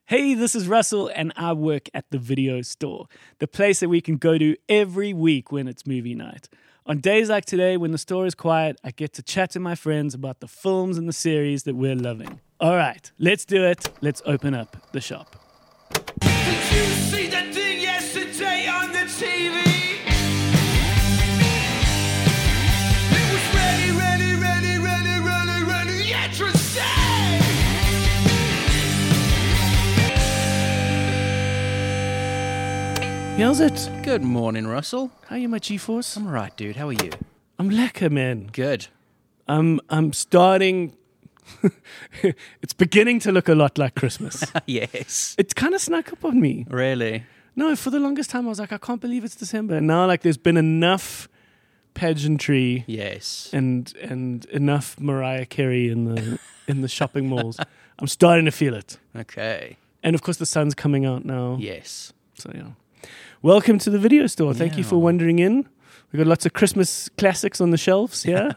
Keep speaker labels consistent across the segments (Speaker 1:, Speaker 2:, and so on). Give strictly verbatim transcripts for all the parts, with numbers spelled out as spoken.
Speaker 1: Hey, this is Russell, and I work at the Video Store, the place that we can go to every week when it's movie night. On days like today, when the store is quiet, I get to chat to my friends about the films and the series that we're loving. All right, let's do it. Let's open up the shop.
Speaker 2: Did you see that thing yesterday on the T V? It was ready, ready, ready, ready, ready, ready, interesting!
Speaker 1: How's it?
Speaker 3: Good morning, Russell.
Speaker 1: How are you, my G-Force?
Speaker 3: I'm alright, dude. How are you?
Speaker 1: I'm lekker, man.
Speaker 3: Good.
Speaker 1: I'm, I'm starting... It's beginning to look a lot like Christmas.
Speaker 3: Yes.
Speaker 1: It kind of snuck up on me.
Speaker 3: Really?
Speaker 1: No, for the longest time, I was like, I can't believe it's December. And now, like, there's been enough pageantry
Speaker 3: Yes.
Speaker 1: and and enough Mariah Carey in the in the shopping malls. I'm starting to feel it.
Speaker 3: Okay.
Speaker 1: And, of course, the sun's coming out now.
Speaker 3: Yes.
Speaker 1: So, yeah. Welcome to the Video Store. Thank you for
Speaker 3: Yeah.
Speaker 1: wandering in. We've got lots of Christmas classics on the shelves here.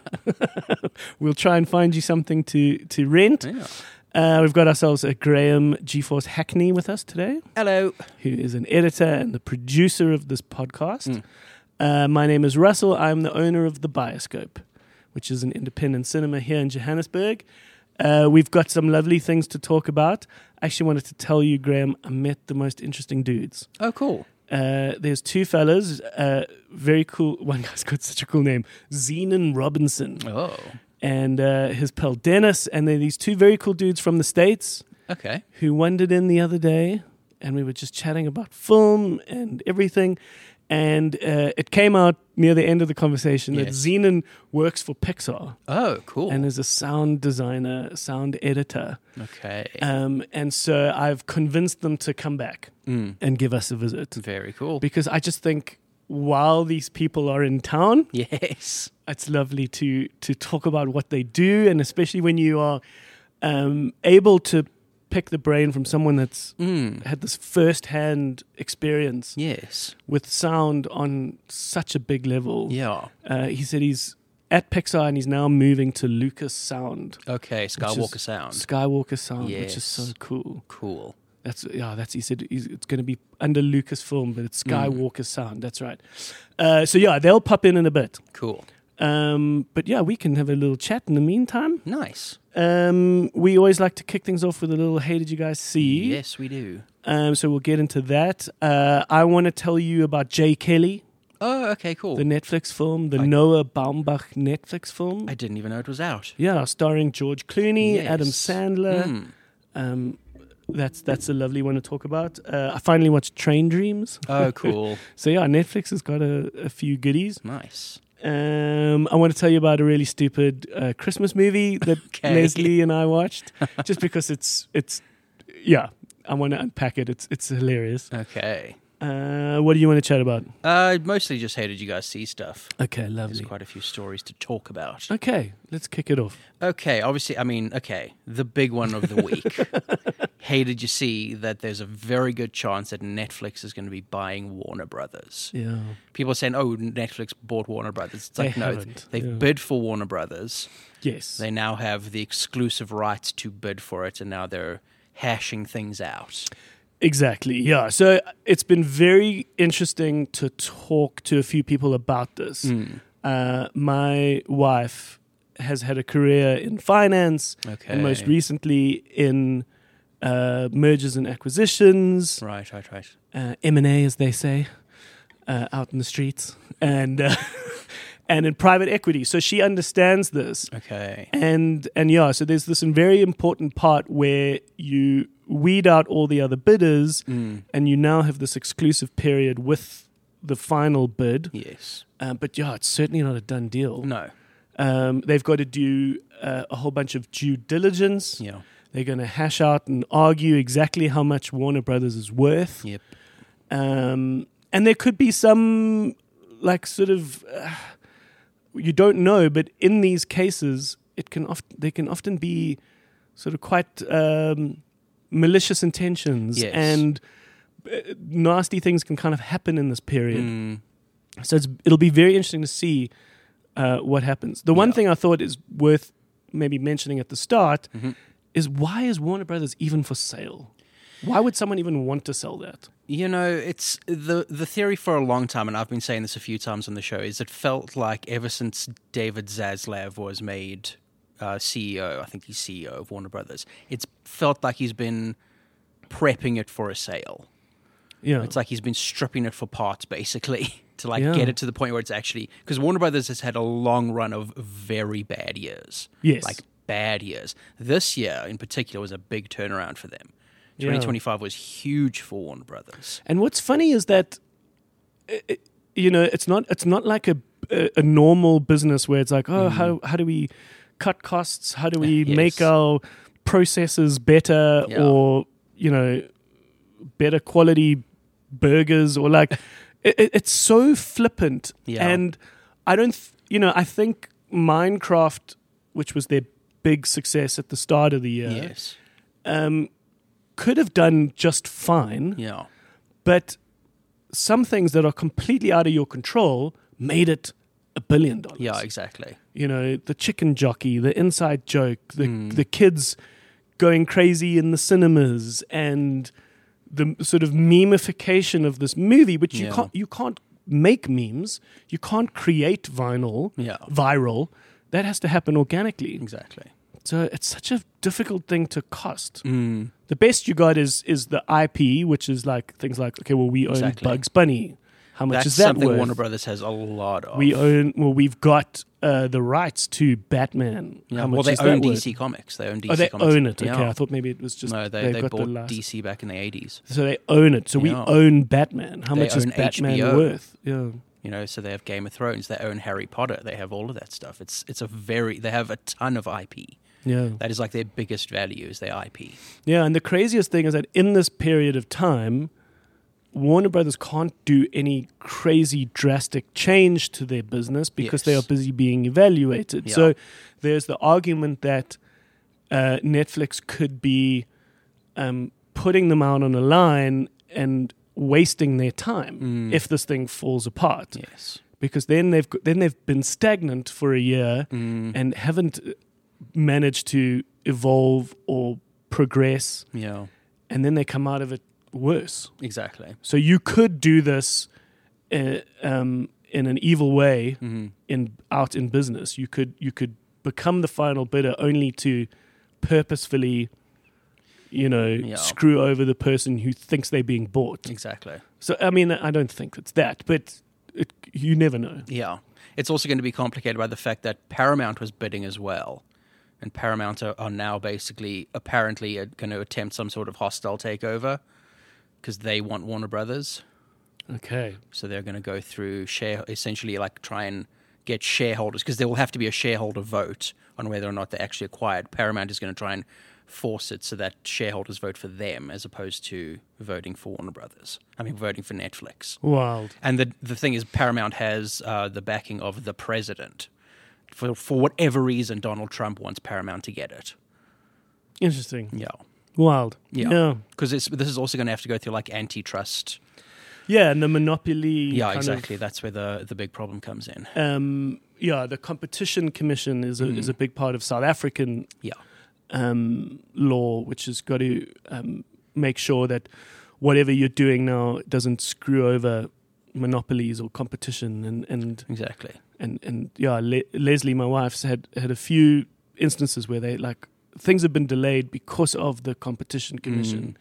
Speaker 1: We'll try and find you something to, to rent.
Speaker 3: Yeah.
Speaker 1: Uh, we've got ourselves a Graham G-Force Hackney with us today,
Speaker 3: Hello.
Speaker 1: who is an editor and the producer of this podcast.
Speaker 3: Mm.
Speaker 1: Uh, my name is Russell. I'm the owner of The Bioscope, which is an independent cinema here in Johannesburg. Uh, we've got some lovely things to talk about. I actually wanted to tell you, Graham, I met the most interesting dudes.
Speaker 3: Oh, cool.
Speaker 1: Uh, there's two fellas, uh, very cool. One guy's got such a cool name, Zenon Robinson,
Speaker 3: Oh.
Speaker 1: and uh, his pal Dennis. And they're these two very cool dudes from the States
Speaker 3: Okay.
Speaker 1: who wandered in the other day, and we were just chatting about film and everything. And uh, it came out near the end of the conversation that
Speaker 3: Yes.
Speaker 1: Zenon works for Pixar
Speaker 3: Oh, cool.
Speaker 1: and is a sound designer, sound editor.
Speaker 3: Okay.
Speaker 1: Um, and so I've convinced them to come back
Speaker 3: Mm.
Speaker 1: and give us a visit.
Speaker 3: Very cool.
Speaker 1: Because I just think while these people are in town,
Speaker 3: Yes.
Speaker 1: it's lovely to to talk about what they do, and especially when you are um, able to pick the brain from someone that's
Speaker 3: Mm.
Speaker 1: had this first-hand experience
Speaker 3: Yes.
Speaker 1: with sound on such a big level.
Speaker 3: Yeah.
Speaker 1: Uh, he said he's at Pixar and he's now moving to Lucas Sound,
Speaker 3: Okay.
Speaker 1: which
Speaker 3: Skywalker
Speaker 1: is
Speaker 3: Sound.
Speaker 1: Skywalker Sound, which is
Speaker 3: Yes.
Speaker 1: so cool.
Speaker 3: Cool.
Speaker 1: That's yeah. That's he said. He's, it's going to be under Lucasfilm, but it's Skywalker Sound. That's right. Uh, so yeah, they'll pop in in a bit.
Speaker 3: Cool.
Speaker 1: Um, but yeah, we can have a little chat in the meantime.
Speaker 3: Nice.
Speaker 1: Um, we always like to kick things off with a little "Hey, did you guys see?"
Speaker 3: Yes, we do.
Speaker 1: Um, so we'll get into that. Uh, I want to tell you about Jay Kelly,
Speaker 3: Oh, okay, cool.
Speaker 1: the Netflix film, the
Speaker 3: I-
Speaker 1: Noah Baumbach Netflix film.
Speaker 3: I didn't even know it was out.
Speaker 1: yeah, starring George Clooney,
Speaker 3: Yes.
Speaker 1: Adam Sandler.
Speaker 3: Mm.
Speaker 1: Um, that's that's a lovely one to talk about. Uh, I finally watched Train Dreams.
Speaker 3: Oh, cool.
Speaker 1: So yeah, Netflix has got a, a few goodies.
Speaker 3: Nice.
Speaker 1: Um, I want to tell you about a really stupid uh, Christmas movie that
Speaker 3: Okay.
Speaker 1: Leslie and I watched, just because it's it's yeah. I want to unpack it. It's it's hilarious.
Speaker 3: Okay.
Speaker 1: Uh, what do you want to chat about?
Speaker 3: Uh, mostly just how did you guys see stuff?
Speaker 1: Okay,
Speaker 3: There's
Speaker 1: lovely.
Speaker 3: quite a few stories to talk about.
Speaker 1: Okay, let's kick it off.
Speaker 3: Okay, obviously, I mean, okay, the big one of the week. Hey, did you see that there's a very good chance that Netflix is going to be buying Warner Brothers?
Speaker 1: Yeah,
Speaker 3: People are saying, oh, Netflix bought Warner Brothers. It's
Speaker 1: They
Speaker 3: like, no,
Speaker 1: haven't,
Speaker 3: they've
Speaker 1: yeah.
Speaker 3: bid for Warner Brothers.
Speaker 1: yes,
Speaker 3: They now have the exclusive rights to bid for it, and now they're hashing things out.
Speaker 1: exactly. Yeah, so it's been very interesting to talk to a few people about this.
Speaker 3: Mm.
Speaker 1: Uh, my wife has had a career in finance,
Speaker 3: Okay.
Speaker 1: and most recently in uh, mergers and acquisitions,
Speaker 3: Right, right, right.
Speaker 1: uh, M and A, as they say, uh, out in the streets, and uh, and in private equity. So she understands this,
Speaker 3: Okay.
Speaker 1: and and yeah. So there's this very important part where you weed out all the other bidders,
Speaker 3: Mm.
Speaker 1: and you now have this exclusive period with the final bid.
Speaker 3: Yes.
Speaker 1: Uh, but yeah, it's certainly not a done deal.
Speaker 3: No.
Speaker 1: Um, they've got to do uh, a whole bunch of due diligence.
Speaker 3: Yeah.
Speaker 1: They're going to hash out and argue exactly how much Warner Brothers is worth.
Speaker 3: Yep.
Speaker 1: Um, and there could be some, like, sort of, uh, you don't know, but in these cases, it can oft- there can often be sort of quite um, malicious intentions,
Speaker 3: Yes.
Speaker 1: and uh, nasty things can kind of happen in this period.
Speaker 3: Mm.
Speaker 1: So it's, it'll be very interesting to see uh, what happens. The one
Speaker 3: Yeah.
Speaker 1: thing I thought is worth maybe mentioning at the start
Speaker 3: Mhm.
Speaker 1: is, why is Warner Brothers even for sale? Why would someone even want to sell that?
Speaker 3: You know, it's the the theory for a long time, and I've been saying this a few times on the show, is it felt like ever since David Zaslav was made uh, C E O, I think he's C E O of Warner Brothers, it's felt like he's been prepping it for a sale.
Speaker 1: Yeah.
Speaker 3: It's like he's been stripping it for parts, basically, to like
Speaker 1: Yeah.
Speaker 3: get it to the point where it's actually... Because Warner Brothers has had a long run of very bad years.
Speaker 1: Yes.
Speaker 3: Like, bad years. This year, in particular, was a big turnaround for them. twenty twenty-five was huge for Warner Brothers.
Speaker 1: And what's funny is that, uh, uh, you know, it's not it's not like a a, a normal business where it's like, oh,
Speaker 3: Mm.
Speaker 1: how how do we cut costs? How do we
Speaker 3: Yes.
Speaker 1: make our processes better,
Speaker 3: Yeah.
Speaker 1: or you know, better quality burgers, or like, it, it- it's so flippant.
Speaker 3: Yeah.
Speaker 1: And I don't, th- you know, I think Minecraft, which was their big success at the start of the year,
Speaker 3: Yes.
Speaker 1: um, could have done just fine.
Speaker 3: Yeah.
Speaker 1: But some things that are completely out of your control made it a billion dollars.
Speaker 3: Yeah, exactly.
Speaker 1: You know, the chicken jockey, the inside joke, the
Speaker 3: Mm.
Speaker 1: the kids going crazy in the cinemas, and the sort of memification of this movie, which you
Speaker 3: Yeah.
Speaker 1: can't you can't make memes, you can't create vinyl
Speaker 3: Yeah.
Speaker 1: viral. That has to happen organically.
Speaker 3: Exactly.
Speaker 1: So it's such a difficult thing to cost.
Speaker 3: Mm.
Speaker 1: The best you got is is the I P, which is like things like, okay, well, we own
Speaker 3: Exactly.
Speaker 1: Bugs Bunny. How much
Speaker 3: That's
Speaker 1: is that
Speaker 3: something
Speaker 1: worth?
Speaker 3: Warner Brothers has a lot of.
Speaker 1: We own. Well, we've got uh, the rights to Batman.
Speaker 3: Yeah,
Speaker 1: How much
Speaker 3: well, they
Speaker 1: is
Speaker 3: own
Speaker 1: that
Speaker 3: D C
Speaker 1: worth?
Speaker 3: Comics. They own D C
Speaker 1: Oh, they
Speaker 3: Comics.
Speaker 1: own it. Okay,
Speaker 3: Yeah.
Speaker 1: I thought maybe it was just
Speaker 3: No, they,
Speaker 1: they've
Speaker 3: they
Speaker 1: got the
Speaker 3: bought
Speaker 1: license.
Speaker 3: D C back in the eighties.
Speaker 1: So they own it. So we
Speaker 3: Yeah.
Speaker 1: own Batman. How
Speaker 3: They
Speaker 1: much is
Speaker 3: own
Speaker 1: Batman
Speaker 3: H B O.
Speaker 1: worth? Yeah.
Speaker 3: You know, so they have Game of Thrones. They own Harry Potter. They have all of that stuff. It's it's a very... They have a ton of I P.
Speaker 1: Yeah.
Speaker 3: That is like their biggest value is their I P.
Speaker 1: Yeah, and the craziest thing is that in this period of time, Warner Brothers can't do any crazy drastic change to their business because they are
Speaker 3: Yes.
Speaker 1: busy being evaluated.
Speaker 3: Yeah.
Speaker 1: So there's the argument that uh, Netflix could be um, putting them out on a line and wasting their time
Speaker 3: Mm.
Speaker 1: if this thing falls apart.
Speaker 3: Yes.
Speaker 1: Because then they've then they've been stagnant for a year
Speaker 3: Mm.
Speaker 1: and haven't managed to evolve or progress,
Speaker 3: Yeah,
Speaker 1: and then they come out of it worse.
Speaker 3: exactly.
Speaker 1: So you could do this uh, um, in an evil way
Speaker 3: Mm-hmm.
Speaker 1: in out in business. You could you could become the final bidder only to purposefully, you know,
Speaker 3: Yeah.
Speaker 1: screw over the person who thinks they're being bought.
Speaker 3: Exactly.
Speaker 1: So I mean, I don't think it's that, but it, you never know.
Speaker 3: Yeah. It's also going to be complicated by the fact that Paramount was bidding as well. And Paramount are, are now basically, apparently, uh, going to attempt some sort of hostile takeover because they want Warner Brothers.
Speaker 1: Okay.
Speaker 3: So they're going to go through share, essentially like try and get shareholders, because there will have to be a shareholder vote on whether or not they actually acquired. Paramount is going to try and force it so that shareholders vote for them as opposed to voting for Warner Brothers. I mean, voting for Netflix.
Speaker 1: Wild.
Speaker 3: And the the thing is, Paramount has uh, the backing of the president. For for whatever reason, Donald Trump wants Paramount to get it.
Speaker 1: Interesting.
Speaker 3: Yeah,
Speaker 1: Wild.
Speaker 3: yeah.
Speaker 1: Yeah.
Speaker 3: Because this is also going to have to go through like antitrust.
Speaker 1: Yeah, and the monopoly.
Speaker 3: Yeah,
Speaker 1: kind
Speaker 3: exactly.
Speaker 1: Of,
Speaker 3: That's where the the big problem comes in.
Speaker 1: um, yeah, the Competition Commission is a, is a big part of South African
Speaker 3: Yeah,
Speaker 1: um, law, which has got to um, make sure that whatever you're doing now doesn't screw over monopolies or competition. And and
Speaker 3: exactly.
Speaker 1: and, and yeah, Le- Leslie, my wife's had had a few instances where they like things have been delayed because of the Competition Commission.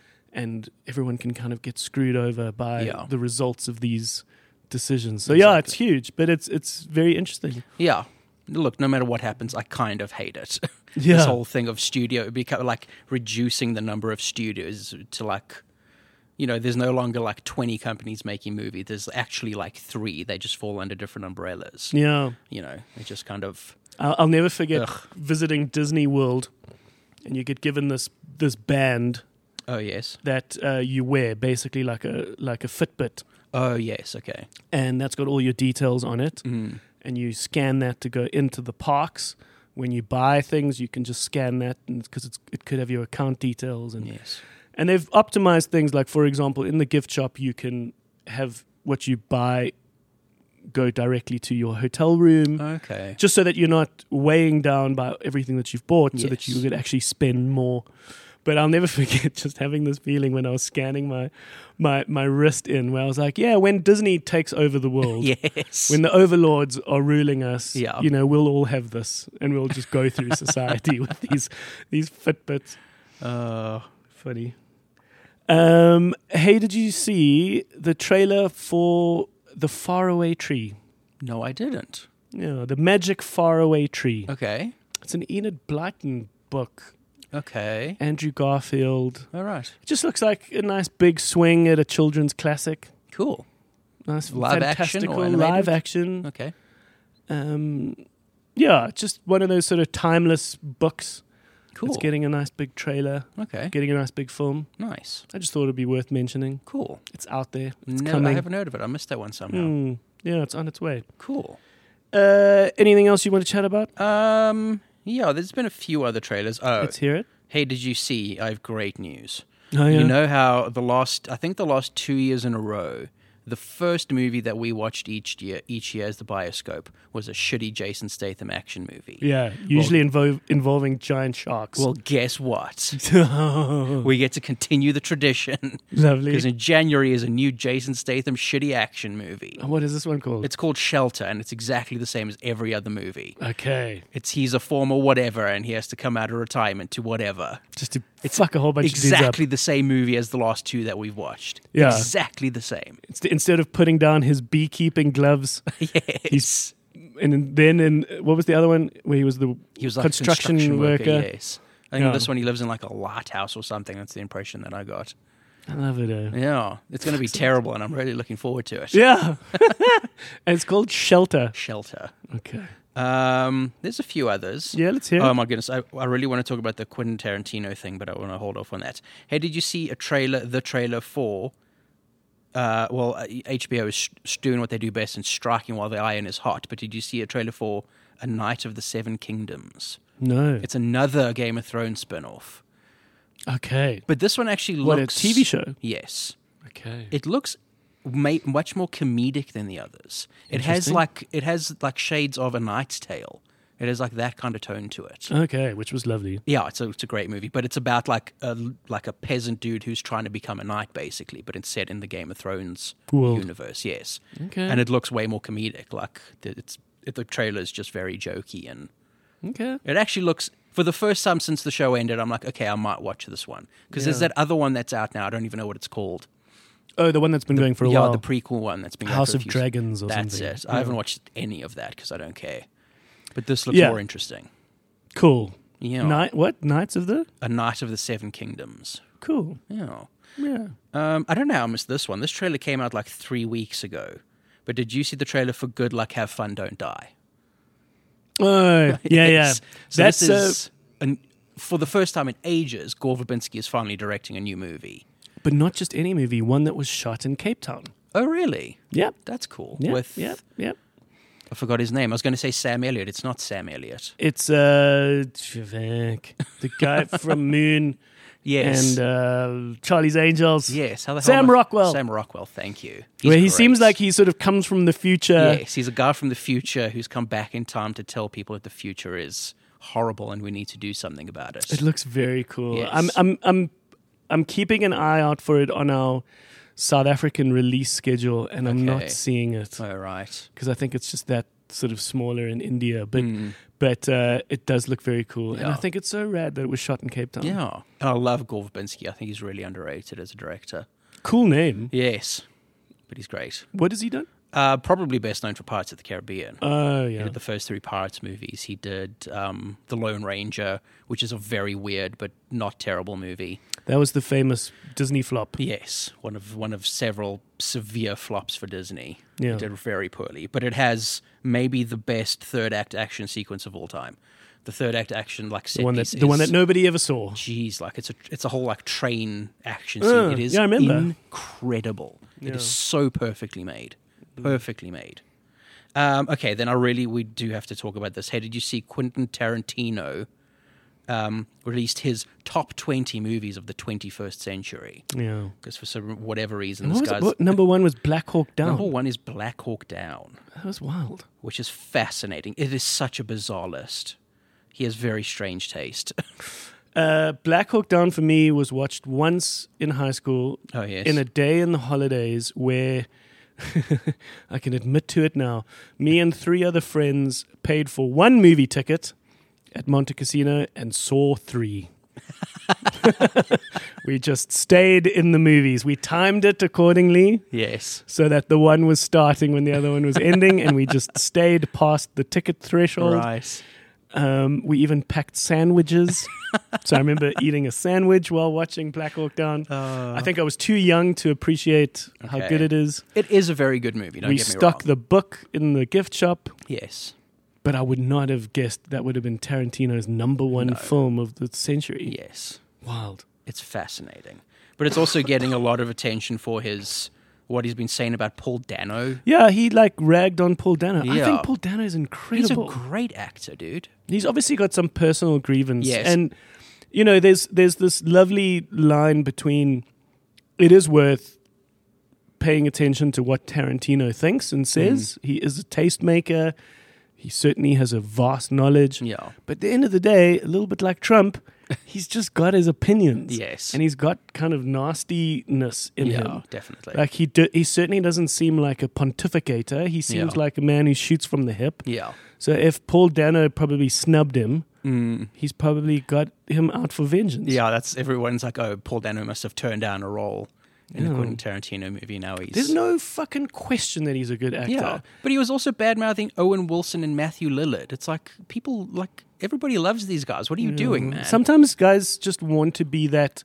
Speaker 1: And everyone can kind of get screwed over by
Speaker 3: Yeah.
Speaker 1: the results of these decisions. So yeah, it's huge, but it's it's very interesting.
Speaker 3: Yeah. Look, no matter what happens, I kind of hate it.
Speaker 1: Yeah.
Speaker 3: This whole thing of studio, become like reducing the number of studios to like, you know, there's no longer like twenty companies making movies. There's actually like three. They just fall under different umbrellas.
Speaker 1: Yeah,
Speaker 3: You know, they just kind of,
Speaker 1: I'll, I'll never forget
Speaker 3: Ugh.
Speaker 1: visiting Disney World, and you get given this this band
Speaker 3: oh, yes.
Speaker 1: that uh, you wear, basically like a like a Fitbit,
Speaker 3: Oh, yes. Okay.
Speaker 1: and that's got all your details on it.
Speaker 3: Mm.
Speaker 1: And you scan that to go into the parks. When you buy things, you can just scan that because it could have your account details. And
Speaker 3: Yes.
Speaker 1: and they've optimized things like, for example, in the gift shop, you can have what you buy go directly to your hotel room,
Speaker 3: Okay.
Speaker 1: just so that you're not weighing down by everything that you've bought, so that
Speaker 3: Yes.
Speaker 1: you could actually spend more But I'll never forget just having this feeling when I was scanning my my my wrist in, where I was like, yeah, when Disney takes over the world,
Speaker 3: Yes.
Speaker 1: when the overlords are ruling us,
Speaker 3: Yeah.
Speaker 1: you know, we'll all have this, and we'll just go through society with these these Fitbits.
Speaker 3: Uh,
Speaker 1: Funny. Um, hey, did you see the trailer for The Faraway Tree?
Speaker 3: no, I didn't.
Speaker 1: Yeah, The Magic Faraway Tree.
Speaker 3: Okay.
Speaker 1: It's an Enid Blyton book.
Speaker 3: Okay.
Speaker 1: Andrew Garfield.
Speaker 3: All right.
Speaker 1: It just looks like a nice big swing at a children's classic.
Speaker 3: Cool.
Speaker 1: Nice,
Speaker 3: Live action or
Speaker 1: fantastical
Speaker 3: animated?
Speaker 1: live action.
Speaker 3: Okay.
Speaker 1: Um, yeah, just one of those sort of timeless books.
Speaker 3: Cool.
Speaker 1: It's getting a nice big trailer,
Speaker 3: Okay.
Speaker 1: getting a nice big film.
Speaker 3: Nice.
Speaker 1: I just thought it'd be worth mentioning.
Speaker 3: Cool.
Speaker 1: It's out there. It's
Speaker 3: No,
Speaker 1: coming.
Speaker 3: I haven't heard of it. I missed that one somehow.
Speaker 1: Hmm, yeah, it's on its way.
Speaker 3: Cool.
Speaker 1: Uh, anything else you want to chat about?
Speaker 3: Um. Yeah, there's been a few other trailers. Oh,
Speaker 1: Let's hear it.
Speaker 3: hey, did you see? I have great news.
Speaker 1: Oh, yeah.
Speaker 3: You know how the last, I think the last two years in a row, the first movie that we watched each year, each year as the Bioscope, was a shitty Jason Statham action movie.
Speaker 1: Yeah, usually invo- involving giant sharks.
Speaker 3: Well, guess what? We get to continue the tradition
Speaker 1: Lovely.
Speaker 3: because in January is a new Jason Statham shitty action movie.
Speaker 1: What is this one called?
Speaker 3: It's called Shelter, and it's exactly the same as every other movie.
Speaker 1: Okay.
Speaker 3: It's he's a former whatever, and he has to come out of retirement to whatever.
Speaker 1: Just to fuck a whole bunch of dudes up.
Speaker 3: Exactly the same movie as the last two that we've watched.
Speaker 1: Yeah.
Speaker 3: Exactly the same.
Speaker 1: Inst- Instead of putting down his beekeeping gloves,
Speaker 3: Yes.
Speaker 1: he's and then in what was the other one where he was the
Speaker 3: He was like
Speaker 1: construction,
Speaker 3: a construction worker.
Speaker 1: worker?
Speaker 3: Yes. I think
Speaker 1: Yeah.
Speaker 3: this one he lives in like a lighthouse or something. That's the impression that I got.
Speaker 1: I love it. Uh.
Speaker 3: Yeah. It's going to be terrible, and I'm really looking forward to it.
Speaker 1: Yeah, and it's called Shelter.
Speaker 3: Shelter.
Speaker 1: Okay.
Speaker 3: Um, there's a few others.
Speaker 1: Yeah, let's hear
Speaker 3: Oh
Speaker 1: it.
Speaker 3: my goodness, I, I really want to talk about the Quentin Tarantino thing, but I want to hold off on that. Hey, did you see a trailer, the trailer for, uh, well, uh, H B O is sh- doing what they do best and striking while the iron is hot, but did you see a trailer for A Night of the Seven Kingdoms?
Speaker 1: No.
Speaker 3: It's another Game of Thrones spin-off.
Speaker 1: Okay.
Speaker 3: But this one actually
Speaker 1: What, a
Speaker 3: looks...
Speaker 1: T V show?
Speaker 3: Yes.
Speaker 1: Okay.
Speaker 3: It looks ma- much more comedic than the others. It has
Speaker 1: Interesting.
Speaker 3: like it has like shades of A Knight's Tale. It has like that kind of tone to it.
Speaker 1: Okay, which was lovely.
Speaker 3: Yeah, it's a it's a great movie, but it's about like a like a peasant dude who's trying to become a knight, basically, but it's set in the Game of Thrones
Speaker 1: World.
Speaker 3: universe. Yes,
Speaker 1: Okay.
Speaker 3: and it looks way more comedic. Like the- it's it, the trailer is just very jokey, and
Speaker 1: Okay.
Speaker 3: it actually looks. For the first time since the show ended, I'm like, okay, I might watch this one because there's
Speaker 1: Yeah.
Speaker 3: that other one that's out now. I don't even know what it's called.
Speaker 1: Oh, the one that's been going for a
Speaker 3: yeah,
Speaker 1: while.
Speaker 3: the prequel one that's been going
Speaker 1: House
Speaker 3: for a
Speaker 1: of
Speaker 3: few-
Speaker 1: Dragons or
Speaker 3: That's
Speaker 1: something.
Speaker 3: it.
Speaker 1: Yeah.
Speaker 3: I haven't watched any of that because I don't care. But this looks
Speaker 1: Yeah.
Speaker 3: more interesting.
Speaker 1: Cool.
Speaker 3: Yeah,
Speaker 1: Night. What? Knights of the?
Speaker 3: A Knight of the Seven Kingdoms.
Speaker 1: Cool.
Speaker 3: Yeah.
Speaker 1: Yeah.
Speaker 3: Um, I don't know how I missed this one. This trailer came out like three weeks ago. But did you see the trailer for Good Luck, Have Fun, Don't Die?
Speaker 1: Oh, yeah, yeah.
Speaker 3: Yes. So
Speaker 1: That's
Speaker 3: this
Speaker 1: uh,
Speaker 3: is an, for the first time in ages, Gore Verbinski is finally directing a new movie.
Speaker 1: but not just any movie. One that was shot in Cape Town.
Speaker 3: Oh, really?
Speaker 1: Yep.
Speaker 3: That's cool.
Speaker 1: Yep.
Speaker 3: With
Speaker 1: Yep. Yep.
Speaker 3: I forgot his name. I was going to say Sam Elliott. It's not Sam Elliott.
Speaker 1: It's uh, Vivek, the guy from Moon
Speaker 3: Yes.
Speaker 1: and uh, Charlie's Angels.
Speaker 3: yes. How the hell
Speaker 1: Sam
Speaker 3: am I-
Speaker 1: Rockwell.
Speaker 3: Sam Rockwell. Thank you. He's
Speaker 1: Where he
Speaker 3: great.
Speaker 1: seems like he sort of comes from the future.
Speaker 3: Yes, he's a guy from the future who's come back in time to tell people that the future is horrible and we need to do something about it.
Speaker 1: It looks very cool.
Speaker 3: Yes.
Speaker 1: I'm I'm I'm I'm keeping an eye out for it on our South African release schedule, and I'm
Speaker 3: Okay.
Speaker 1: not seeing it
Speaker 3: All right.
Speaker 1: because I think it's just that sort of smaller in India. But
Speaker 3: Mm.
Speaker 1: but uh, it does look very cool, and I
Speaker 3: Yeah.
Speaker 1: think it's so rad that it was shot in Cape Town.
Speaker 3: Yeah. And I love Gore Verbinski. I think he's really underrated as a director.
Speaker 1: Cool name.
Speaker 3: Yes. But he's great.
Speaker 1: What has he done?
Speaker 3: Uh, probably best known for Pirates of the Caribbean.
Speaker 1: Oh
Speaker 3: He
Speaker 1: yeah.
Speaker 3: did the first three Pirates movies. He did um, The Lone Ranger, which is a very weird but not terrible movie.
Speaker 1: That was the famous Disney flop.
Speaker 3: Yes, one of one of several severe flops for Disney.
Speaker 1: Yeah.
Speaker 3: It did very poorly, but it has maybe the best third act action sequence of all time. The third act action, like set
Speaker 1: The one that
Speaker 3: piece
Speaker 1: the one
Speaker 3: is-
Speaker 1: that nobody ever saw.
Speaker 3: Geez, like it's a it's a whole like train action
Speaker 1: Uh,
Speaker 3: scene. It is
Speaker 1: yeah, I remember.
Speaker 3: incredible. It
Speaker 1: Yeah.
Speaker 3: is so perfectly made, perfectly made. Um, okay, then I really we do have to talk about this. Hey, did you see Quentin Tarantino um, released his top twenty movies of the twenty-first century?
Speaker 1: Yeah.
Speaker 3: Because for some whatever reason,
Speaker 1: And
Speaker 3: this
Speaker 1: what was it?
Speaker 3: guy's
Speaker 1: What, number one was Black Hawk Down.
Speaker 3: number one is Black Hawk Down,
Speaker 1: That was wild.
Speaker 3: which is fascinating. It is such a bizarre list. He has very strange taste.
Speaker 1: Uh, Black Hawk Down for me was watched once in high school
Speaker 3: Oh, yes.
Speaker 1: in a day in the holidays where I can admit to it now. Me and three other friends paid for one movie ticket at Monte Casino and saw three. We just stayed in the movies. We timed it accordingly
Speaker 3: Yes.
Speaker 1: so that the one was starting when the other one was ending, and we just stayed past the ticket threshold.
Speaker 3: Right.
Speaker 1: Um, we even packed sandwiches. So I remember eating a sandwich while watching Black Hawk Down.
Speaker 3: Uh,
Speaker 1: I think I was too young to appreciate how
Speaker 3: Okay.
Speaker 1: good it is.
Speaker 3: It is a very good movie, don't
Speaker 1: We
Speaker 3: get me
Speaker 1: stuck
Speaker 3: wrong.
Speaker 1: the book in the gift shop,
Speaker 3: Yes.
Speaker 1: but I would not have guessed that would have been Tarantino's number one
Speaker 3: No.
Speaker 1: film of the century.
Speaker 3: Yes.
Speaker 1: Wild.
Speaker 3: It's fascinating. But it's also getting a lot of attention for his what he's been saying about Paul Dano.
Speaker 1: Yeah, he like ragged on Paul Dano. I
Speaker 3: Yeah.
Speaker 1: think Paul Dano is
Speaker 3: He's a
Speaker 1: incredible.
Speaker 3: great actor, dude.
Speaker 1: He's obviously got some personal grievance.
Speaker 3: Yes.
Speaker 1: And, you know, there's there's this lovely line between it is worth paying attention to what Tarantino thinks and says.
Speaker 3: Mm.
Speaker 1: He is a tastemaker. He certainly has a vast knowledge.
Speaker 3: Yeah.
Speaker 1: But at the end of the day, a little bit like Trump, he's just got his opinions.
Speaker 3: Yes.
Speaker 1: And he's got kind of nastiness in
Speaker 3: yeah,
Speaker 1: him.
Speaker 3: definitely.
Speaker 1: Like he do, he certainly doesn't seem like a pontificator. He seems
Speaker 3: Yeah.
Speaker 1: like a man who shoots from the hip.
Speaker 3: yeah.
Speaker 1: So if Paul Dano probably snubbed him,
Speaker 3: Mm.
Speaker 1: he's probably got him out for vengeance.
Speaker 3: Yeah, that's everyone's like, oh, Paul Dano must have turned down a role in
Speaker 1: Yeah.
Speaker 3: the Quentin Tarantino movie. Now he's
Speaker 1: There's no fucking question that he's a good actor.
Speaker 3: yeah, but he was also bad mouthing Owen Wilson and Matthew Lillard. It's like people like everybody loves these guys. What are you doing, man?
Speaker 1: Sometimes guys just want to be that,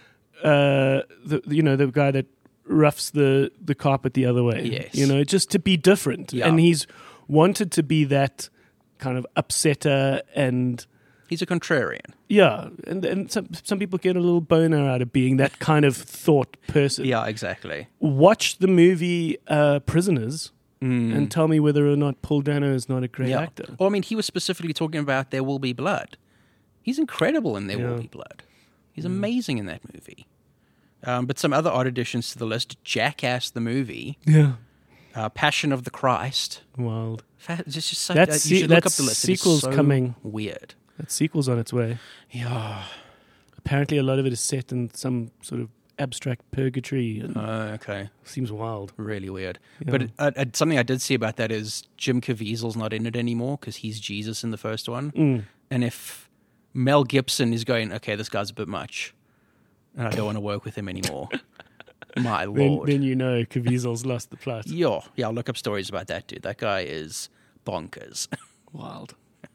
Speaker 1: uh, the you know, the guy that roughs the, the carpet the other way.
Speaker 3: Yes.
Speaker 1: You know, just to be different.
Speaker 3: Yeah.
Speaker 1: And he's wanted to be that kind of upsetter and...
Speaker 3: He's a contrarian.
Speaker 1: Yeah, and and some some people get a little boner out of being that kind of thought person.
Speaker 3: Yeah, exactly.
Speaker 1: Watch the movie uh, Prisoners
Speaker 3: Mm.
Speaker 1: and tell me whether or not Paul Dano is not a great
Speaker 3: yeah.
Speaker 1: actor.
Speaker 3: Well, I mean, he was specifically talking about There Will Be Blood. He's incredible in There
Speaker 1: Yeah.
Speaker 3: Will Be Blood. He's amazing in that movie. Um, but some other odd additions to the list: Jackass the movie,
Speaker 1: Yeah,
Speaker 3: uh, Passion of the Christ.
Speaker 1: wild.
Speaker 3: Fa- It's just such,
Speaker 1: That's
Speaker 3: uh, you
Speaker 1: se-
Speaker 3: should look up
Speaker 1: that's
Speaker 3: the list. It is
Speaker 1: sequels
Speaker 3: so
Speaker 1: coming.
Speaker 3: Weird.
Speaker 1: That sequel's on its way.
Speaker 3: Yeah.
Speaker 1: Apparently, a lot of it is set in some sort of abstract purgatory, and
Speaker 3: Uh, okay.
Speaker 1: seems wild.
Speaker 3: Really weird.
Speaker 1: Yeah.
Speaker 3: But uh, uh, something I did see about that is Jim Caviezel's not in it anymore because he's Jesus in the first one.
Speaker 1: Mm.
Speaker 3: And if Mel Gibson is going, okay, this guy's a bit much, and I don't want to work with him anymore, my
Speaker 1: Then,
Speaker 3: lord.
Speaker 1: then you know Caviezel's lost the plot.
Speaker 3: yeah, yeah, I'll look up stories about that dude. That guy is bonkers.
Speaker 1: Wild.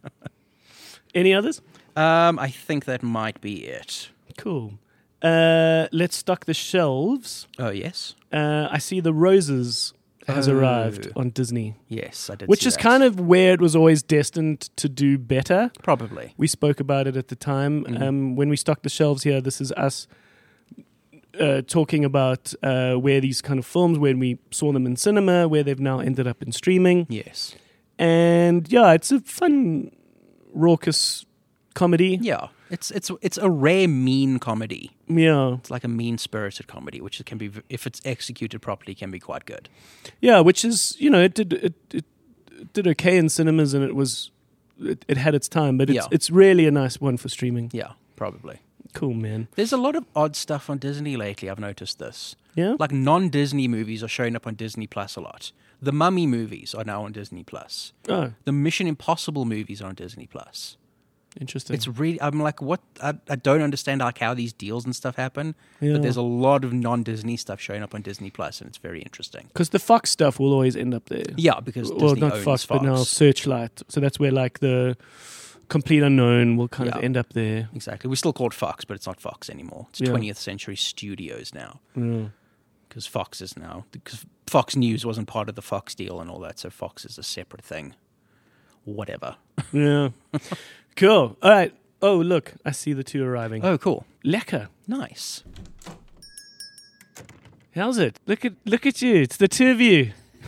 Speaker 1: Any others?
Speaker 3: um, I think that might be it.
Speaker 1: Cool. Uh, let's stock the shelves.
Speaker 3: Oh, yes?
Speaker 1: Uh, I see The Roses has
Speaker 3: Oh.
Speaker 1: arrived on Disney,
Speaker 3: Yes, I did
Speaker 1: which
Speaker 3: see
Speaker 1: is
Speaker 3: that.
Speaker 1: kind of where it was always destined to do better.
Speaker 3: Probably.
Speaker 1: We spoke about it at the time.
Speaker 3: Mhm.
Speaker 1: Um, when we stocked the shelves here, this is us uh, talking about uh, where these kind of films, when we saw them in cinema, where they've now ended up in streaming.
Speaker 3: Yes.
Speaker 1: And yeah, it's a fun, raucous comedy.
Speaker 3: Yeah. It's it's it's a rare mean comedy.
Speaker 1: Yeah.
Speaker 3: It's like a mean-spirited comedy, which can be, if it's executed properly, can be quite good.
Speaker 1: Yeah, which is, you know, it did it, it, it did okay in cinemas, and it was it, it had its time, but it's
Speaker 3: Yeah.
Speaker 1: it's really a nice one for streaming.
Speaker 3: Yeah, probably.
Speaker 1: Cool, man.
Speaker 3: There's a lot of odd stuff on Disney lately. I've noticed this.
Speaker 1: Yeah.
Speaker 3: Like non-Disney movies are showing up on Disney Plus a lot. The Mummy movies are now on Disney Plus.
Speaker 1: Oh,
Speaker 3: The Mission Impossible movies are on Disney Plus.
Speaker 1: interesting.
Speaker 3: It's really, I'm like, what? I, I don't understand like how these deals and stuff happen.
Speaker 1: Yeah.
Speaker 3: But there's a lot of non-Disney stuff showing up on Disney Plus, and it's very interesting.
Speaker 1: Because the Fox stuff will always end up there.
Speaker 3: Yeah, because
Speaker 1: well,
Speaker 3: Disney
Speaker 1: not
Speaker 3: owns
Speaker 1: Fox,
Speaker 3: Fox.
Speaker 1: but now Searchlight. So that's where like the Complete Unknown will kind
Speaker 3: Yeah.
Speaker 1: of end up there.
Speaker 3: Exactly. We still call it Fox, but it's not Fox anymore. It's
Speaker 1: Yeah.
Speaker 3: twentieth Century Studios now.
Speaker 1: Yeah.
Speaker 3: Because Fox is now, because Fox News wasn't part of the Fox deal and all that, so Fox is a separate thing. Whatever.
Speaker 1: Yeah. Cool. All right. Oh, look, I see the two arriving.
Speaker 3: Oh, cool.
Speaker 1: Lekker.
Speaker 3: Nice.
Speaker 1: How's it? Look at look at you. It's the two of you.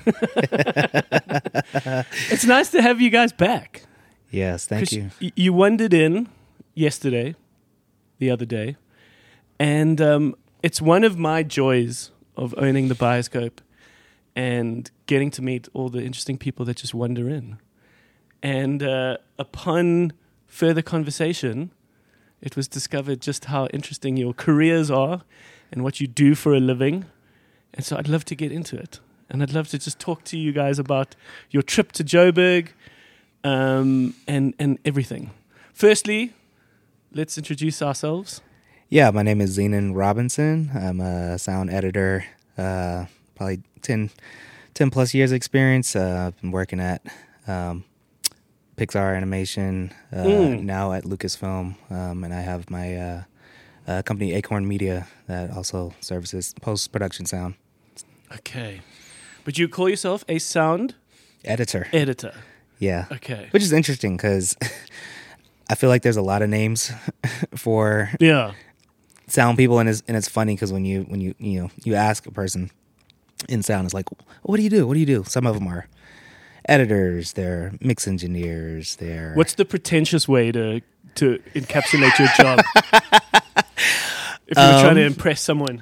Speaker 1: It's nice to have you guys back.
Speaker 4: Yes, thank
Speaker 1: 'Cause
Speaker 4: you.
Speaker 1: y- You wandered in yesterday, the other day, and um, it's one of my joys of owning the Bioscope and getting to meet all the interesting people that just wander in. And uh, upon further conversation, it was discovered just how interesting your careers are and what you do for a living. And so I'd love to get into it. And I'd love to just talk to you guys about your trip to Joburg um, and, and everything. Firstly, let's introduce ourselves.
Speaker 4: Yeah, my name is Zenon Robinson. I'm a sound editor, uh, probably ten, ten plus years experience. Uh, I've been working at um, Pixar Animation, uh,
Speaker 1: Mm.
Speaker 4: now at Lucasfilm, um, and I have my uh, uh, company Acorn Media that also services post-production sound
Speaker 1: Okay. But you call yourself a sound
Speaker 4: editor.
Speaker 1: editor.
Speaker 4: Yeah,
Speaker 1: Okay.
Speaker 4: which is interesting because I feel like there's a lot of names for
Speaker 1: Yeah.
Speaker 4: sound people, and it's and it's funny because when you when you you know you ask a person in sound, it's like, what do you do? What do you do? Some of them are editors, they're mix engineers, they're
Speaker 1: What's the pretentious way to to encapsulate your job? If you were trying to
Speaker 4: Um,
Speaker 1: impress someone.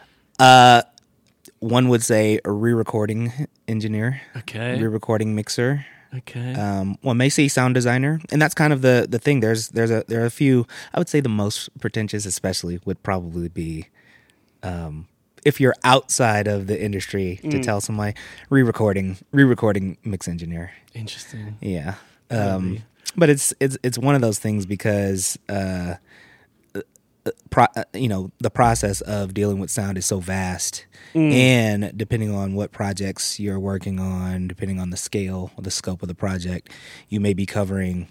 Speaker 4: uh one would say a re-recording engineer,
Speaker 1: Okay.
Speaker 4: re-recording mixer.
Speaker 1: Okay.
Speaker 4: Um, one may say sound designer, and that's kind of the the thing. There's there's a there are a few. I would say the most pretentious, especially, would probably be, um, if you're outside of the industry, to
Speaker 1: Mm.
Speaker 4: tell somebody re-recording re-recording mix engineer.
Speaker 1: Interesting.
Speaker 4: Yeah,
Speaker 1: Really?
Speaker 4: um, but it's it's it's one of those things because uh, uh, pro, uh, you know the process of dealing with sound is so vast.
Speaker 1: Mm.
Speaker 4: And depending on what projects you're working on, depending on the scale or the scope of the project, you may be covering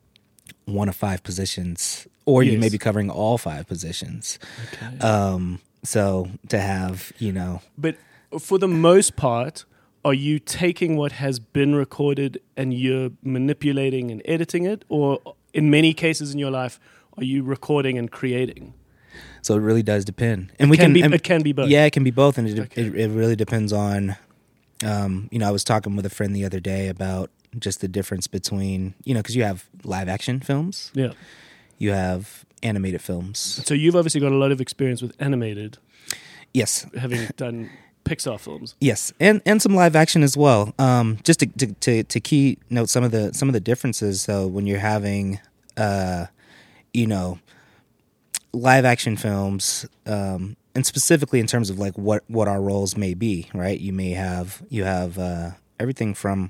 Speaker 4: one of five positions, or you may
Speaker 1: Yes.
Speaker 4: be covering all five positions.
Speaker 1: Okay.
Speaker 4: Um, so to have, you know,
Speaker 1: But for the most part, are you taking what has been recorded and you're manipulating and editing it? Or in many cases in your life, are you recording and creating?
Speaker 4: so it really does depend. And we
Speaker 1: Can
Speaker 4: can,
Speaker 1: be-
Speaker 4: and-
Speaker 1: it can be both.
Speaker 4: Yeah, it can be both, and it
Speaker 1: Okay.
Speaker 4: it, it really depends on. Um, you know, I was talking with a friend the other day about just the difference between, you know, because you have live action films,
Speaker 1: Yeah.
Speaker 4: you have animated films.
Speaker 1: So you've obviously got a lot of experience with animated,
Speaker 4: Yes,
Speaker 1: having done Pixar films.
Speaker 4: yes, and and some live action as well. Um, just to, to to to key note some of the some of the differences. So when you're having, uh, you know, live action films, um, and specifically in terms of like what what our roles may be, right? You may have you have uh, everything from,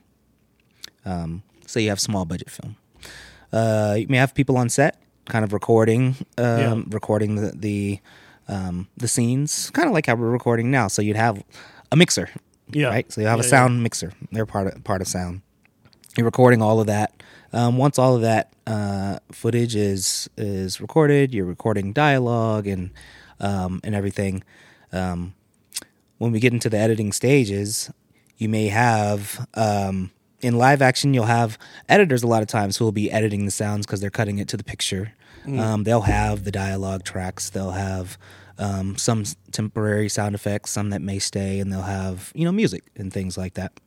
Speaker 4: um, say you have small budget film. Uh, you may have people on set, kind of recording, um,
Speaker 1: Yeah.
Speaker 4: recording the the, um, the scenes, kind of like how we're recording now. So you'd have a mixer,
Speaker 1: Yeah.
Speaker 4: right? So you have
Speaker 1: Yeah,
Speaker 4: a sound mixer. They're part of part of sound. You're recording all of that. Um, once all of that uh, footage is is recorded, you're recording dialogue and um, and everything. Um, when we get into the editing stages, you may have um, in live action, you'll have editors a lot of times who will be editing the sounds because they're cutting it to the picture. Um, they'll have the dialogue tracks. They'll have um, some s- temporary sound effects, some that may stay, and they'll have you know music and things like that.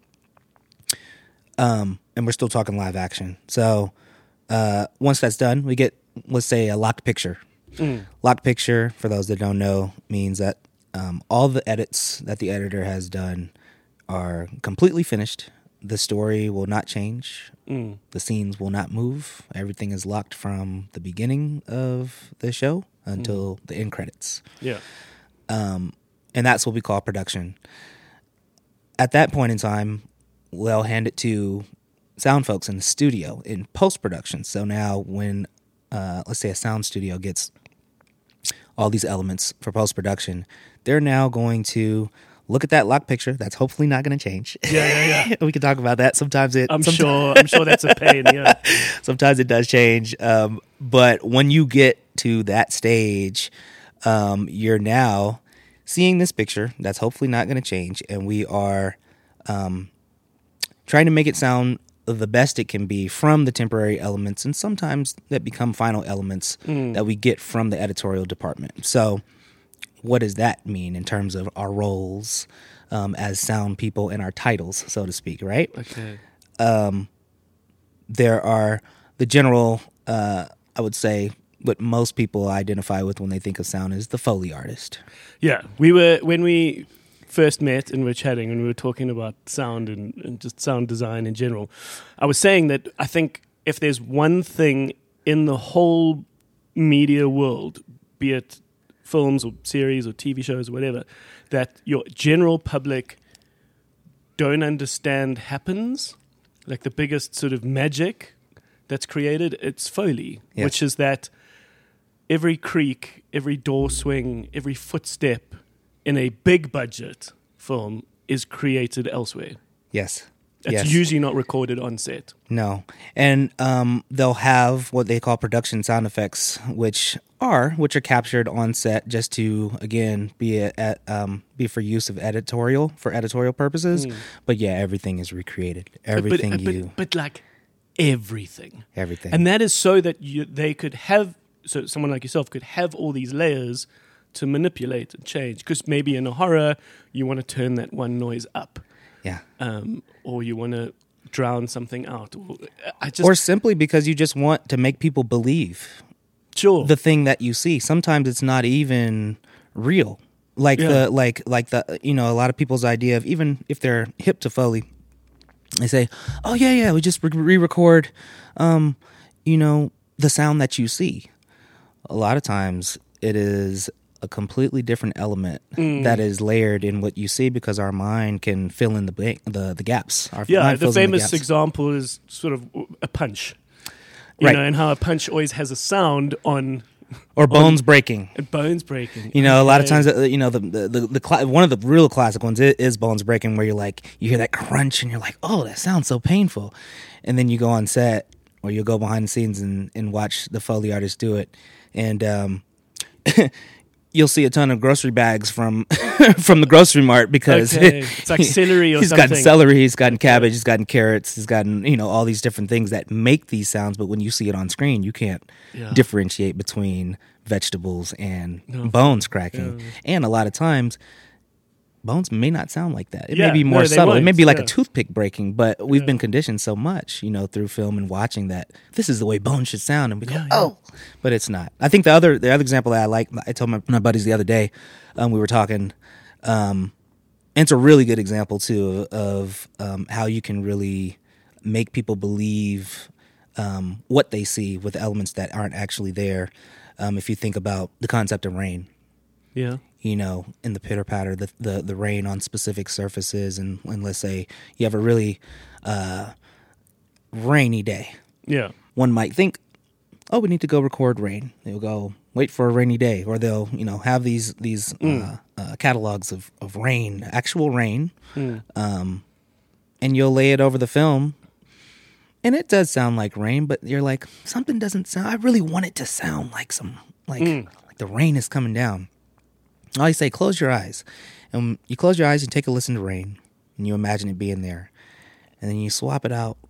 Speaker 4: Um, and we're still talking live action. So uh, once that's done, we get, let's say, a locked picture.
Speaker 1: Mm.
Speaker 4: Locked picture, for those that don't know, means that um, all the edits that the editor has done are completely finished. The story will not change.
Speaker 1: Mm.
Speaker 4: The scenes will not move. Everything is locked from the beginning of the show until the end credits.
Speaker 1: Yeah.
Speaker 4: Um, and that's what we call production. At that point in time, we'll hand it to sound folks in the studio in post-production. So now when, uh, let's say a sound studio gets all these elements for post-production, they're now going to look at that lock picture. That's hopefully not going to change.
Speaker 1: Yeah, yeah, yeah.
Speaker 4: We can talk about that. Sometimes it.
Speaker 1: I'm
Speaker 4: somet-
Speaker 1: sure. I'm sure that's a pain. Yeah.
Speaker 4: Sometimes it does change. Um, but when you get to that stage, um, you're now seeing this picture that's hopefully not going to change, and we are um, trying to make it sound the best it can be from the temporary elements, and sometimes that become final elements that we get from the editorial department. So what does that mean in terms of our roles um, as sound people and our titles, so to speak, right?
Speaker 1: Okay.
Speaker 4: There are the general, uh, I would say, what most people identify with when they think of sound is the Foley artist.
Speaker 1: Yeah, we were when we first met and were chatting and we were talking about sound and, and just sound design in general. I was saying that I think if there's one thing in the whole media world, be it films or series or T V shows or whatever, that your general public don't understand happens, like the biggest sort of magic that's created, it's Foley,
Speaker 4: Yes.
Speaker 1: which is that every creak, every door swing, every footstep in a big budget film is created elsewhere.
Speaker 4: Yes.
Speaker 1: It's
Speaker 4: yes.
Speaker 1: usually not recorded on set.
Speaker 4: No. And um, they'll have what they call production sound effects, which are which are captured on set just to, again, be a, at, um, be for use of editorial for editorial purposes.
Speaker 1: Mm.
Speaker 4: But yeah, everything is recreated. Everything
Speaker 1: but, but,
Speaker 4: you,
Speaker 1: but, but like everything.
Speaker 4: everything.
Speaker 1: And that is so that you, they could have, so someone like yourself could have all these layers to manipulate and change. Because maybe in a horror, you want to turn that one noise up.
Speaker 4: yeah.
Speaker 1: Um, or you want to drown something out. Or, I just,
Speaker 4: Or simply because you just want to make people believe
Speaker 1: sure.
Speaker 4: the thing that you see. Sometimes it's not even real. Like
Speaker 1: Yeah.
Speaker 4: the like like the you know a lot of people's idea of, even if they're hip to Foley, they say, "Oh yeah, yeah, we just re-record, um, you know, the sound that you see." A lot of times it is a completely different element
Speaker 1: Mm.
Speaker 4: that is layered in what you see, because our mind can fill in the blank, the the gaps. Our
Speaker 1: yeah,
Speaker 4: mind
Speaker 1: the
Speaker 4: fills in
Speaker 1: famous
Speaker 4: gaps.
Speaker 1: example is sort of a punch. You
Speaker 4: Right.
Speaker 1: know, and how a punch always has a sound on
Speaker 4: or bones breaking.
Speaker 1: bones breaking.
Speaker 4: You know, a lot of
Speaker 1: Okay.
Speaker 4: times, uh, you know, the the the, the cla- one of the real classic ones is, is bones breaking, where you're like, you hear that crunch and you're like, oh, that sounds so painful, and then you go on set or you'll go behind the scenes and, and watch the Foley artist do it, and um, you'll see a ton of grocery bags from from the grocery mart, because
Speaker 1: Okay. It's like celery or
Speaker 4: he's
Speaker 1: something.
Speaker 4: gotten celery, he's gotten cabbage, he's gotten carrots, he's gotten, you know, all these different things that make these sounds, but when you see it on screen, you can't
Speaker 1: Yeah.
Speaker 4: differentiate between vegetables and
Speaker 1: No.
Speaker 4: bones cracking.
Speaker 1: Yeah.
Speaker 4: And a lot of times, bones may not sound like that. It
Speaker 1: Yeah,
Speaker 4: may be
Speaker 1: no,
Speaker 4: more
Speaker 1: they
Speaker 4: subtle. It may
Speaker 1: won't,
Speaker 4: be like
Speaker 1: yeah.
Speaker 4: a toothpick breaking, but we've
Speaker 1: Yeah.
Speaker 4: been conditioned so much, you know, through film and watching, that this is the way bones should sound, and we go,
Speaker 1: Yeah, yeah.
Speaker 4: oh, but it's not. I think the other the other example that I like, I told my, my buddies the other day, um, we were talking, um, and it's a really good example too of um, how you can really make people believe um, what they see with elements that aren't actually there. Um, if you think about the concept of rain,
Speaker 1: Yeah.
Speaker 4: you know, in the pitter patter, the, the the rain on specific surfaces, and, and let's say you have a really uh, rainy day.
Speaker 1: Yeah.
Speaker 4: One might think, oh, we need to go record rain. They'll go wait for a rainy day, or they'll, you know, have these these uh, uh, catalogs of, of rain, actual rain,
Speaker 1: Mm.
Speaker 4: um, and you'll lay it over the film, and it does sound like rain, but you're like, something doesn't sound. I really want it to sound like some like like the rain is coming down. I always say, close your eyes, and you close your eyes and take a listen to rain, and you imagine it being there, and then you swap it out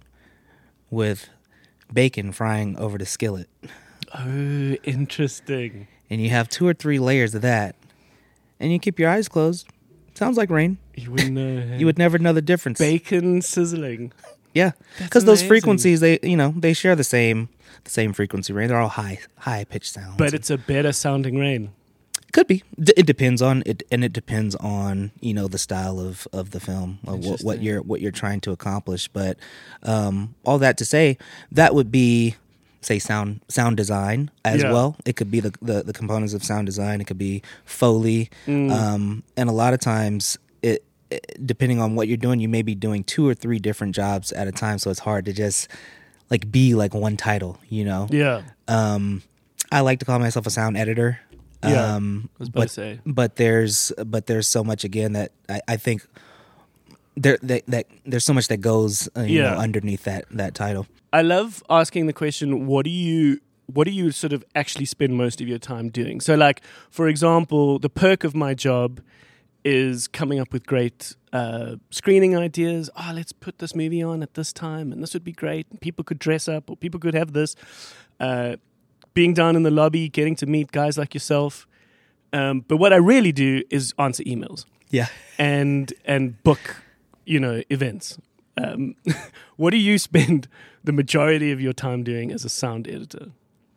Speaker 4: with bacon frying over the skillet,
Speaker 1: Oh, interesting.
Speaker 4: and you have two or three layers of that, and you keep your eyes closed. Sounds like rain.
Speaker 1: You wouldn't know.
Speaker 4: You would never know the difference.
Speaker 1: Bacon sizzling.
Speaker 4: Yeah,
Speaker 1: That's
Speaker 4: because those
Speaker 1: amazing.
Speaker 4: frequencies, they you know they share the same the same frequency range. They're all high high pitched sounds.
Speaker 1: But it's a better sounding rain.
Speaker 4: Could be. D- it depends on it, and it depends on, you know, the style of, of the film, of what, what
Speaker 1: Interesting.
Speaker 4: you're what you're trying to accomplish. But um, all that to say, that would be, say, sound sound design as
Speaker 1: Yeah.
Speaker 4: well. It could be the, the the components of sound design. It could be Foley,
Speaker 1: Mm.
Speaker 4: um, and a lot of times, it, it depending on what you're doing, you may be doing two or three different jobs at a time. So it's hard to just like be like one title, you know.
Speaker 1: Yeah.
Speaker 4: Um, I like to call myself a sound editor.
Speaker 1: Yeah,
Speaker 4: Um,
Speaker 1: I was about
Speaker 4: but
Speaker 1: to say.
Speaker 4: but there's but there's so much again that I, I think there that, that there's so much that goes uh, you
Speaker 1: Yeah.
Speaker 4: know, underneath that that title.
Speaker 1: I love asking the question, what do you what do you sort of actually spend most of your time doing? So like, for example, the perk of my job is coming up with great uh, screening ideas. Oh, let's put this movie on at this time, and this would be great. People could dress up, or people could have this. Uh, being down in the lobby, getting to meet guys like yourself. Um, but what I really do is answer emails
Speaker 4: Yeah.
Speaker 1: and and book, you know, events. Um, what do you spend the majority of your time doing as a sound editor?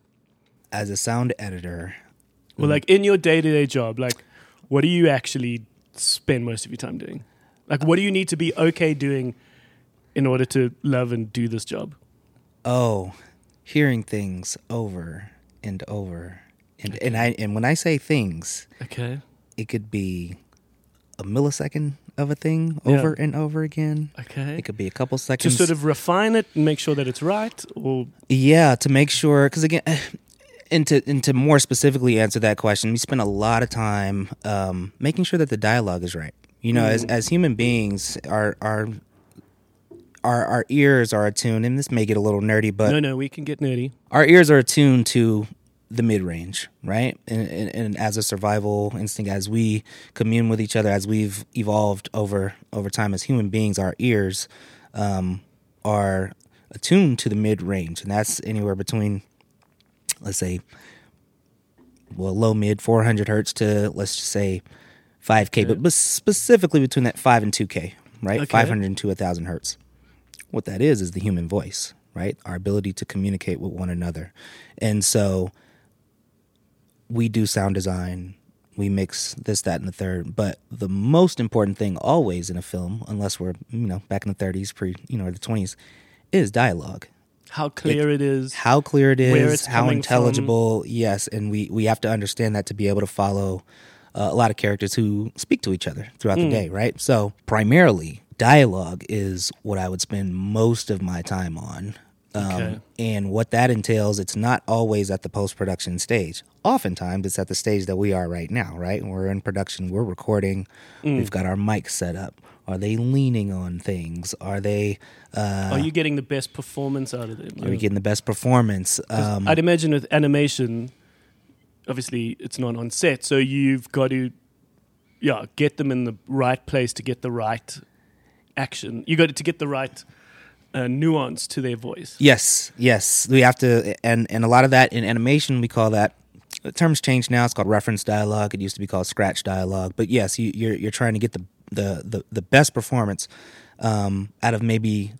Speaker 4: As a sound editor,
Speaker 1: Well, like in your day-to-day job, like what do you actually spend most of your time doing? Like what do you need to be okay doing in order to love and do this job?
Speaker 4: oh, hearing things over and over. And and I and when I say things,
Speaker 1: Okay.
Speaker 4: it could be a millisecond of a thing
Speaker 1: Yeah.
Speaker 4: over and over again.
Speaker 1: Okay.
Speaker 4: It could be a couple
Speaker 1: To
Speaker 4: seconds.
Speaker 1: sort of refine it and make sure that it's right, or
Speaker 4: Yeah, to make sure, because again, and to, and to more specifically answer that question, we spend a lot of time um, making sure that the dialogue is right. You know, as as human beings, our our our our ears are attuned, and this may get a little nerdy, but
Speaker 1: no, no, we can get nerdy.
Speaker 4: our ears are attuned to the mid range, right? And, and, and as a survival instinct, as we commune with each other, as we've evolved over over time as human beings, our ears um, are attuned to the mid range, and that's anywhere between, let's say, well, low mid four hundred hertz to let's just say five K,
Speaker 1: Okay.
Speaker 4: but but specifically between that five and two K, right?
Speaker 1: Okay.
Speaker 4: five hundred to one thousand hertz. What that is is the human voice, right? Our ability to communicate with one another. And so we do sound design, we mix this, that, and the third. But the most important thing always in a film, unless we're, you know, back in the thirties, pre, you know, or the twenties, is dialogue.
Speaker 1: How clear it is.
Speaker 4: How clear it
Speaker 1: Where
Speaker 4: is,
Speaker 1: it's
Speaker 4: how
Speaker 1: coming
Speaker 4: intelligible, yes. And we, we have to understand that to be able to follow uh, a lot of characters who speak to each other throughout
Speaker 1: Hmm.
Speaker 4: the day, right? So primarily, dialogue is what I would spend most of my time on. Um,
Speaker 1: Okay.
Speaker 4: And what that entails, it's not always at the post-production stage. Oftentimes, it's at the stage that we are right now, right? We're in production, we're recording,
Speaker 1: Hmm.
Speaker 4: we've got our mics set up. Are they leaning on things? Are they... Uh,
Speaker 1: Are you getting the best performance out of them?
Speaker 4: are we getting the best performance?
Speaker 1: 'Cause
Speaker 4: Um,
Speaker 1: I'd imagine with animation, obviously it's not on set, so you've got to, yeah, get them in the right place to get the right action. You got to get the right uh, nuance to their voice.
Speaker 4: Yes, yes. We have to, and, and a lot of that in animation, we call that, the terms change now, it's called reference dialogue. It used to be called scratch dialogue. But yes, you, you're you're trying to get the, the, the, the best performance um, out of maybe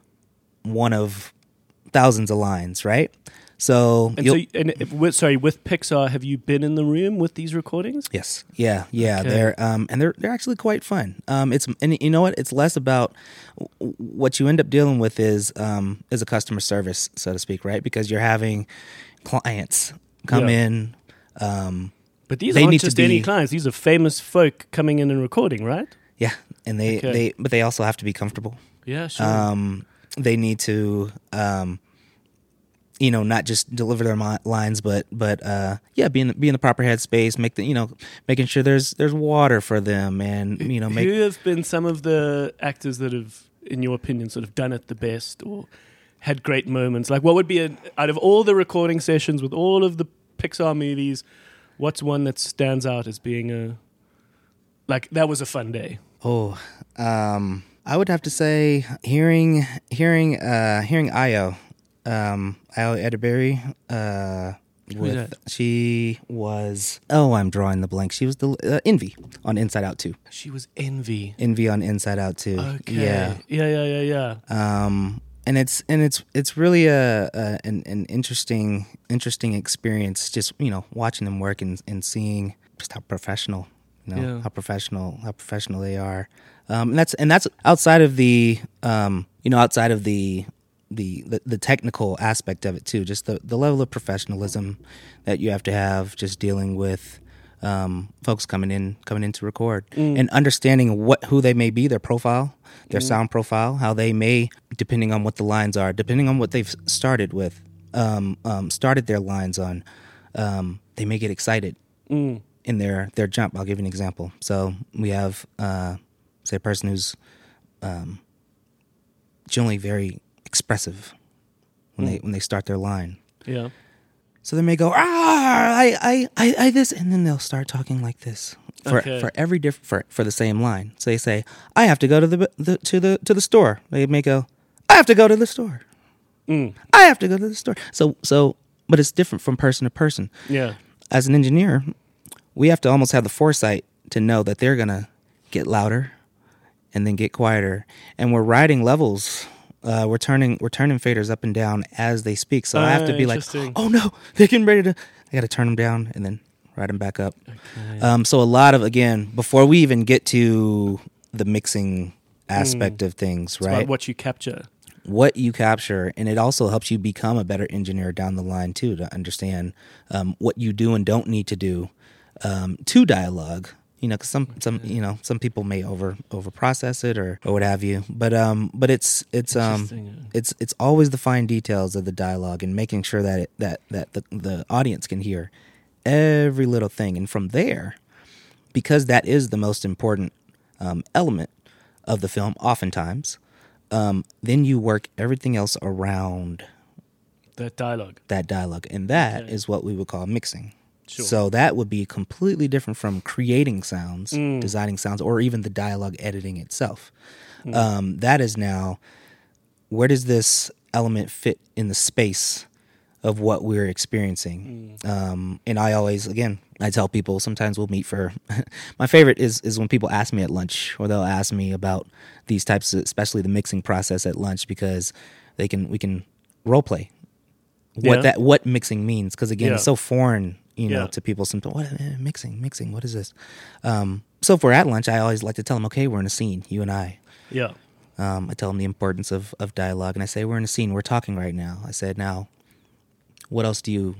Speaker 4: one of thousands of lines, right? So,
Speaker 1: And
Speaker 4: you'll-
Speaker 1: so, and if, with, sorry, with Pixar, have you been in the room with these recordings?
Speaker 4: yes, yeah, yeah.
Speaker 1: Okay.
Speaker 4: They're um, and they're they're actually quite fun. Um, it's and you know what? It's less about what you end up dealing with is um is a customer service, so to speak, right? Because you're having clients come
Speaker 1: Yeah.
Speaker 4: in. Um,
Speaker 1: But these
Speaker 4: They
Speaker 1: aren't
Speaker 4: need to
Speaker 1: just any
Speaker 4: be-
Speaker 1: clients. These are famous folk coming in and recording, right?
Speaker 4: yeah, and they,
Speaker 1: Okay.
Speaker 4: they but they also have to be comfortable.
Speaker 1: Yeah, sure.
Speaker 4: Um, they need to um, you know, not just deliver their mi- lines, but but uh, yeah, be in the, be in the proper headspace. Make the you know, making sure there's there's water for them, and you know, make
Speaker 1: Who have been some of the actors that have, in your opinion, sort of done it the best or had great moments? Like, what would be, a, out of all the recording sessions with all of the Pixar movies, what's one that stands out as being a, like, that was a fun day?
Speaker 4: Oh, um, I would have to say hearing hearing uh, hearing Io, um, Io Edeberry. Uh, with
Speaker 1: that?
Speaker 4: she was oh I'm drawing the blank. She was the uh, Envy on Inside Out two.
Speaker 1: She was Envy.
Speaker 4: Envy on Inside Out two.
Speaker 1: Okay.
Speaker 4: Yeah.
Speaker 1: Yeah, yeah, yeah, yeah.
Speaker 4: Um, and it's and it's it's really a, a an, an interesting interesting experience. Just you know watching them work and, and seeing just how professional. You know,
Speaker 1: Yeah.
Speaker 4: how professional how professional they are, um, and that's and that's outside of the um, you know outside of the, the the the technical aspect of it too. Just the, the level of professionalism that you have to have just dealing with um, folks coming in coming in to record and understanding what who they may be, their profile, their sound profile, how they may, depending on what the lines are, depending on what they've started with, um, um, started their lines on, um, they may get excited.
Speaker 1: Mm.
Speaker 4: In their, their jump. I'll give you an example. So we have, uh, say, a person who's um, generally very expressive when they when they start their line.
Speaker 1: Yeah.
Speaker 4: So they may go, ah, I, I, I, I this, and then they'll start talking like this for
Speaker 1: Okay.
Speaker 4: for every diff- for for the same line. So they say, I have to go to the, the to the to the store. They may go, I have to go to the store.
Speaker 1: Mm.
Speaker 4: I have to go to the store. So so, but it's different from person to person.
Speaker 1: Yeah.
Speaker 4: As an engineer, we have to almost have the foresight to know that they're going to get louder and then get quieter. And we're riding levels. Uh, we're turning we're turning faders up and down as they speak. So I have to
Speaker 1: Ah,
Speaker 4: be like,
Speaker 1: interesting.
Speaker 4: oh no, they're getting ready to, I got to turn them down and then ride them back up.
Speaker 1: Okay.
Speaker 4: Um, so a lot of, again, before we even get to the mixing aspect of things,
Speaker 1: It's
Speaker 4: right?
Speaker 1: about what you capture.
Speaker 4: what you capture, and it also helps you become a better engineer down the line too, to understand um, what you do and don't need to do um, to dialogue. You know, because some some you know some people may over over process it or, or what have you. But um, but it's it's um
Speaker 1: Interesting, yeah.
Speaker 4: it's it's always the fine details of the dialogue and making sure that it, that that the the audience can hear every little thing, and from there, because that is the most important um, element of the film, oftentimes, um, then you work everything else around
Speaker 1: That dialogue.
Speaker 4: that dialogue, and that
Speaker 1: Okay.
Speaker 4: is what we would call mixing.
Speaker 1: Sure.
Speaker 4: So that would be completely different from creating sounds,
Speaker 1: Mm.
Speaker 4: designing sounds, or even the dialogue editing itself.
Speaker 1: Mm.
Speaker 4: Um, that is now, where does this element fit in the space of what we're experiencing?
Speaker 1: Mm.
Speaker 4: Um, and I always, again, I tell people sometimes we'll meet for. My favorite is is when people ask me at lunch, or they'll ask me about these types, of, especially the mixing process at lunch, because they can we can role play what
Speaker 1: Yeah.
Speaker 4: that what mixing means, because again,
Speaker 1: Yeah.
Speaker 4: it's so foreign, you know,
Speaker 1: Yeah.
Speaker 4: to people. Sometimes, what eh, mixing, mixing, what is this? Um, so if we're at lunch, I always like to tell them, okay, we're in a scene, you and I.
Speaker 1: Yeah.
Speaker 4: Um, I tell them the importance of of dialogue, and I say, we're in a scene, we're talking right now. I said, now, what else do you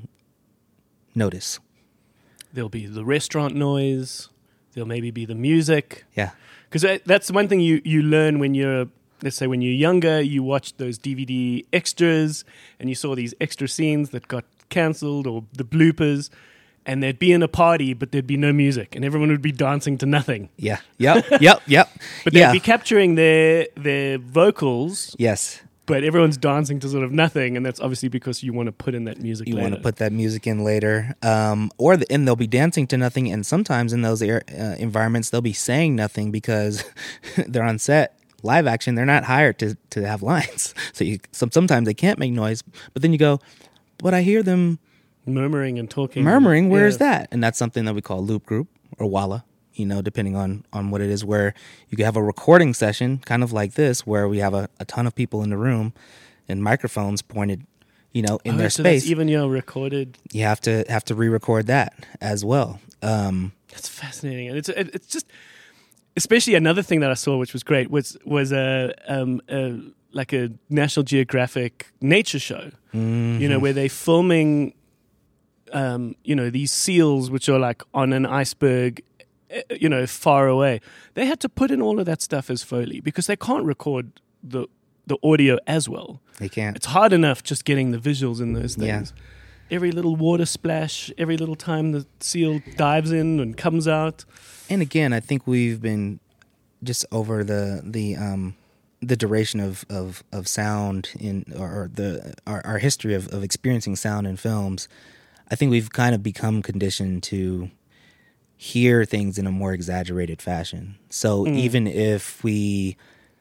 Speaker 4: notice?
Speaker 1: There'll be the restaurant noise. There'll maybe be the music.
Speaker 4: Yeah,
Speaker 1: Because that's one thing you, you learn when you're, let's say when you're younger, you watched those D V D extras and you saw these extra scenes that got cancelled, or the bloopers, and they'd be in a party, but there'd be no music and everyone would be dancing to nothing.
Speaker 4: yeah, yep, yep, yep.
Speaker 1: But
Speaker 4: yeah,
Speaker 1: they'd be capturing their their vocals,
Speaker 4: yes.
Speaker 1: but everyone's dancing to sort of nothing, and that's obviously because you want to put in that music
Speaker 4: You
Speaker 1: later.
Speaker 4: want to put that music in later, um, or the, and they'll be dancing to nothing. And sometimes in those air, uh, environments, they'll be saying nothing because they're on set, live action. They're not hired to to have lines. So you, some, sometimes they can't make noise. But then you go, but I hear them
Speaker 1: murmuring and talking.
Speaker 4: murmuring. Where is
Speaker 1: Yeah.
Speaker 4: that? And that's something that we call loop group or walla. You know, depending on, on what it is, where you can have a recording session, kind of like this, where we have a, a ton of people in the room and microphones pointed, you know, in
Speaker 1: Oh,
Speaker 4: their
Speaker 1: so
Speaker 4: space.
Speaker 1: that's even your recorded.
Speaker 4: You have to have to re-record that as well. Um,
Speaker 1: That's fascinating, and it's it, it's just, especially another thing that I saw, which was great, was was a um a, like a National Geographic nature show, you know, where they filming, um, you know, these seals which are like on an iceberg, eh, you know, far away. They had to put in all of that stuff as Foley because they can't record the the audio as well.
Speaker 4: they can't.
Speaker 1: It's hard enough just getting the visuals in those
Speaker 4: Yeah.
Speaker 1: things. Every little water splash, every little time the seal dives in and comes out.
Speaker 4: And again, I think we've been just over the the um, the duration of, of, of sound in or, or the our, our history of, of experiencing sound in films. I think we've kind of become conditioned to hear things in a more exaggerated fashion. So even if we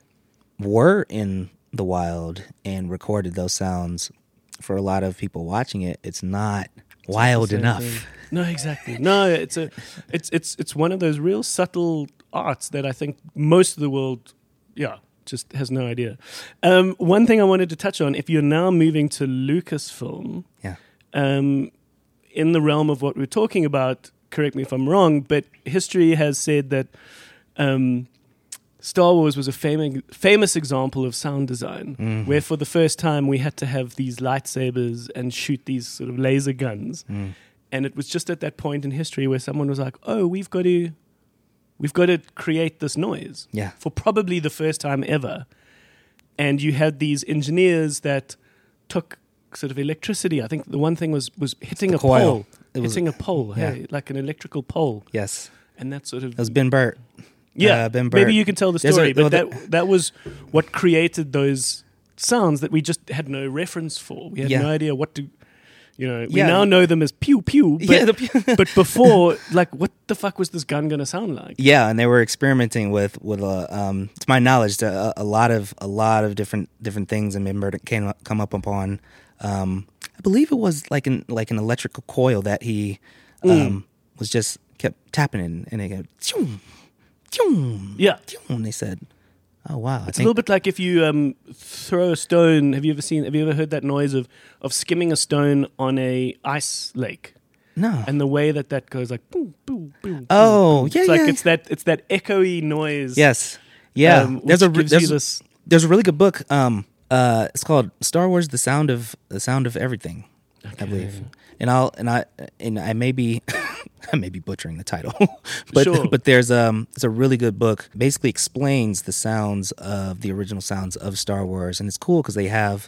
Speaker 4: were in the wild and recorded those sounds, for a lot of people watching it, it's not wild
Speaker 1: Same
Speaker 4: enough.
Speaker 1: thing. No, exactly. No, it's a, it's it's it's one of those real subtle arts that I think most of the world, yeah, just has no idea. Um, one thing I wanted to touch on: if you're now moving to Lucasfilm,
Speaker 4: Yeah.
Speaker 1: um, in the realm of what we're talking about, correct me if I'm wrong, but history has said that um, Star Wars was a famous famous example of sound design,
Speaker 4: Mm-hmm.
Speaker 1: where for the first time we had to have these lightsabers and shoot these sort of laser guns.
Speaker 4: Mm.
Speaker 1: And it was just at that point in history where someone was like, "Oh, we've got to, we've got to create this noise
Speaker 4: Yeah.
Speaker 1: for probably the first time ever." And you had these engineers that took sort of electricity. I think the one thing was was hitting
Speaker 4: The
Speaker 1: a
Speaker 4: coil.
Speaker 1: pole,
Speaker 4: It was-
Speaker 1: hitting a pole,
Speaker 4: yeah.
Speaker 1: hey, like an electrical pole,
Speaker 4: Yes.
Speaker 1: and that sort of
Speaker 4: It was Ben Burt.
Speaker 1: yeah.
Speaker 4: uh, Ben Burt.
Speaker 1: Maybe you can tell the
Speaker 4: There's a-
Speaker 1: story, but
Speaker 4: well,
Speaker 1: that
Speaker 4: the-
Speaker 1: that was what created those sounds that we just had no reference for. We had
Speaker 4: Yeah.
Speaker 1: no idea what to. You know, we
Speaker 4: Yeah.
Speaker 1: now know them as pew pew, but,
Speaker 4: Yeah, the-
Speaker 1: but before, like, what the fuck was this gun gonna sound like?
Speaker 4: Yeah, and they were experimenting with with a, um, to my knowledge, a, a lot of a lot of different different things, and Ben Burt came up- come up upon. Um, I believe it was like an like an electrical coil that he um,
Speaker 1: Mm.
Speaker 4: was just kept tapping in, and they go, "Choom, choom,
Speaker 1: Yeah,
Speaker 4: choom," and they said, "Oh wow!" I
Speaker 1: it's a little bit like if you um, throw a stone. Have you ever seen? Have you ever heard that noise of of skimming a stone on a ice lake?
Speaker 4: no.
Speaker 1: And the way that that goes, like, boom, boom, boom.
Speaker 4: Oh,
Speaker 1: boom.
Speaker 4: yeah,
Speaker 1: it's like
Speaker 4: yeah.
Speaker 1: it's that it's that echoey noise.
Speaker 4: Yes, yeah.
Speaker 1: um,
Speaker 4: there's a
Speaker 1: which
Speaker 4: re-
Speaker 1: gives you
Speaker 4: there's,
Speaker 1: this.
Speaker 4: there's a really good book. Um, Uh, it's called Star Wars: The Sound of the Sound of Everything, I believe. And I'll and I and I may be I may be butchering the title, but
Speaker 1: Sure.
Speaker 4: but there's um it's a really good book. Basically explains the sounds of the original sounds of Star Wars, and it's cool because they have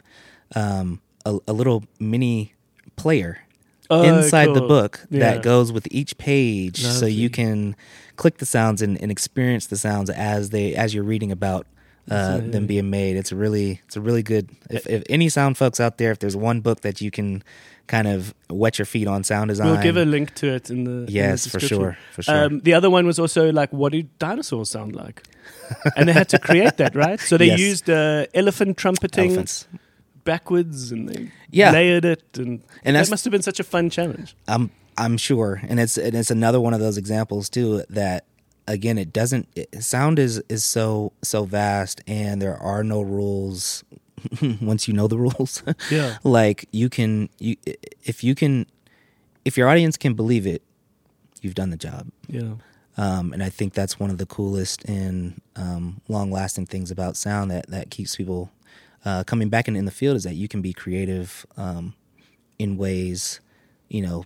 Speaker 4: um a, a little mini player
Speaker 1: Oh,
Speaker 4: inside the
Speaker 1: cool.
Speaker 4: book
Speaker 1: Yeah.
Speaker 4: that goes with each page, so
Speaker 1: Lovely.
Speaker 4: you can click the sounds and, and experience the sounds as they as you're reading about uh, them being made. It's a really it's a really good. If, if any sound folks out there, if there's one book that you can kind of wet your feet on sound design,
Speaker 1: We'll give a link to it in the in the
Speaker 4: yes, for
Speaker 1: description.
Speaker 4: sure, for sure.
Speaker 1: Um, the other one was also like, what do dinosaurs sound like? And they had to create that, right? So they
Speaker 4: Yes.
Speaker 1: used uh, elephant trumpeting
Speaker 4: Elephants.
Speaker 1: backwards, and they
Speaker 4: Yeah.
Speaker 1: layered it, and,
Speaker 4: And
Speaker 1: that
Speaker 4: that's-
Speaker 1: must have been such a fun challenge.
Speaker 4: I'm I'm sure, and it's and it's another one of those examples too that again it doesn't it, sound is is so so vast, and there are no rules once you know the rules.
Speaker 1: Yeah.
Speaker 4: Like you can you if you can if your audience can believe it, you've done the job.
Speaker 1: Yeah.
Speaker 4: Um, and I think that's one of the coolest and um, long lasting things about sound that that keeps people uh, coming back in, in the field is that you can be creative um, in ways, you know,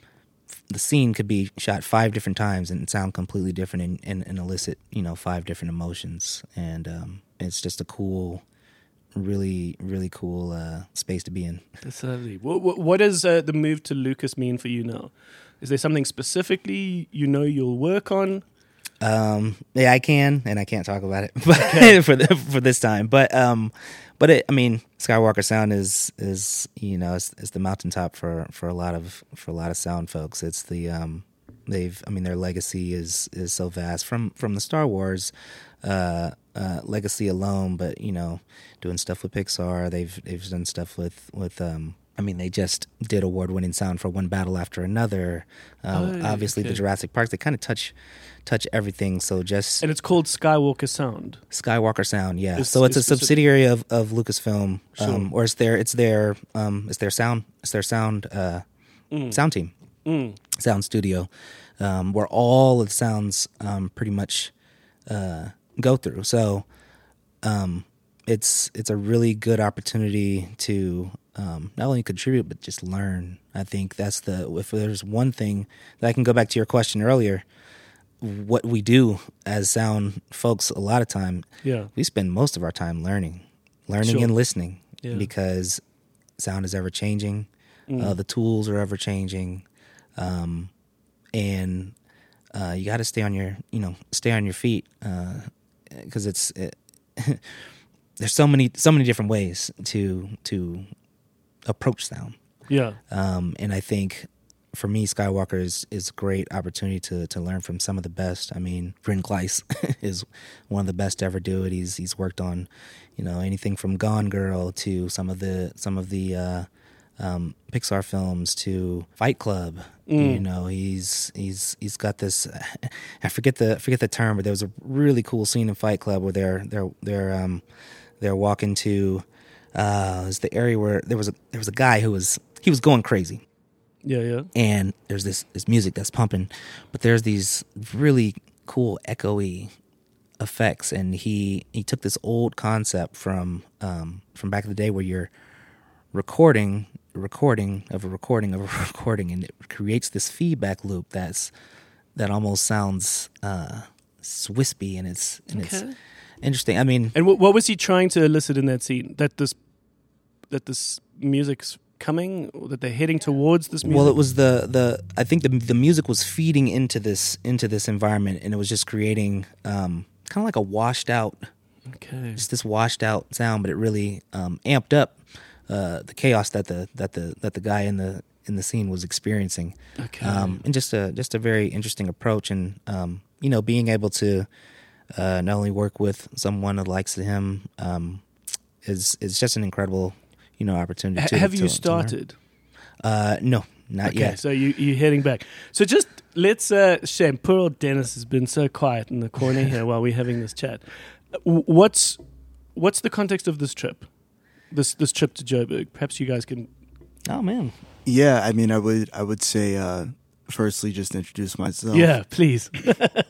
Speaker 4: the scene could be shot five different times and sound completely different and, and, and elicit, you know, five different emotions. And um, it's just a cool, really, really cool uh, space to be in.
Speaker 1: That's lovely. What, what, what does uh, the move to Lucas mean for you now? Is there something specifically you know you'll work on?
Speaker 4: Um, yeah, I can, and I can't talk about it but for the, for this time. But um, but it, I mean, Skywalker Sound is is you know it's, it's the mountaintop for, for a lot of for a lot of sound folks. It's the um, they've I mean their legacy is is so vast from from the Star Wars uh, uh, legacy alone. But you know, doing stuff with Pixar, they've they've done stuff with with um. I mean, they just did award-winning sound for One Battle After Another. Um,
Speaker 1: Oh, yeah,
Speaker 4: obviously,
Speaker 1: okay.
Speaker 4: the Jurassic Parks, they kind of touch touch everything. So just
Speaker 1: And it's called Skywalker Sound.
Speaker 4: Skywalker Sound, yeah.
Speaker 1: It's-
Speaker 4: so it's,
Speaker 1: it's
Speaker 4: a
Speaker 1: specific-
Speaker 4: subsidiary of, of Lucasfilm,
Speaker 1: Sure.
Speaker 4: um, or it's their it's their um, it's their sound it's their sound uh, sound team,
Speaker 1: Mm.
Speaker 4: sound studio, um, where all of the sounds um, pretty much uh, go through. So um, it's it's a really good opportunity to um, not only contribute but just learn. I think that's the if there's one thing that I can go back to your question earlier. What we do as sound folks, a lot of time,
Speaker 1: Yeah.
Speaker 4: we spend most of our time learning, learning
Speaker 1: Sure.
Speaker 4: and listening,
Speaker 1: Yeah.
Speaker 4: because sound is ever changing.
Speaker 1: Mm.
Speaker 4: Uh, the tools are ever changing, um, and uh, you got to stay on your, you know, stay on your feet because it's it, there's so many so many different ways to to approach sound,
Speaker 1: Yeah.
Speaker 4: um, and I think. For me, Skywalker is, is a great opportunity to, to learn from some of the best. I mean, Bryn Kleiss is one of the best to ever do it. He's he's worked on, you know, anything from Gone Girl to some of the some of the uh, um, Pixar films to Fight Club.
Speaker 1: Mm.
Speaker 4: You know, he's he's he's got this. I forget the forget the term, but there was a really cool scene in Fight Club where they're they're they're um they're walking to uh, it's the area where there was a there was a guy who was he was going crazy.
Speaker 1: Yeah. Yeah.
Speaker 4: And there's this, this music that's pumping, but there's these really cool echoey effects. And he, he took this old concept from um, from back in the day where you're recording recording of a recording of a recording, and it creates this feedback loop that's that almost sounds uh, wispy, and it's and
Speaker 1: Okay.
Speaker 4: it's interesting. I mean,
Speaker 1: And what, what was he trying to elicit in that scene? That this, that this music's coming, or that they're heading towards this music?
Speaker 4: well, it was the the I think the the music was feeding into this into this environment, and it was just creating um, kind of like a washed out,
Speaker 1: Okay.
Speaker 4: just this washed out sound, but it really um, amped up uh, the chaos that the that the that the guy in the in the scene was experiencing.
Speaker 1: Okay.
Speaker 4: Um, and just a just a very interesting approach, and um, you know, being able to uh, not only work with someone that likes him um, is is just an incredible, you know, opportunity.
Speaker 1: H-
Speaker 4: to,
Speaker 1: have
Speaker 4: to-
Speaker 1: you
Speaker 4: to learn.
Speaker 1: started?
Speaker 4: Uh, no, not
Speaker 1: Okay,
Speaker 4: yet.
Speaker 1: so you, you're heading back. So just let's, uh, shame, poor old Dennis has been so quiet in the corner here while we're having this chat. Uh, w- What's what's the context of this trip? This this trip to Joburg? Perhaps you guys can...
Speaker 4: Oh man,
Speaker 5: Yeah, I mean, I would I would say, uh, firstly, just introduce myself.
Speaker 1: Yeah, please.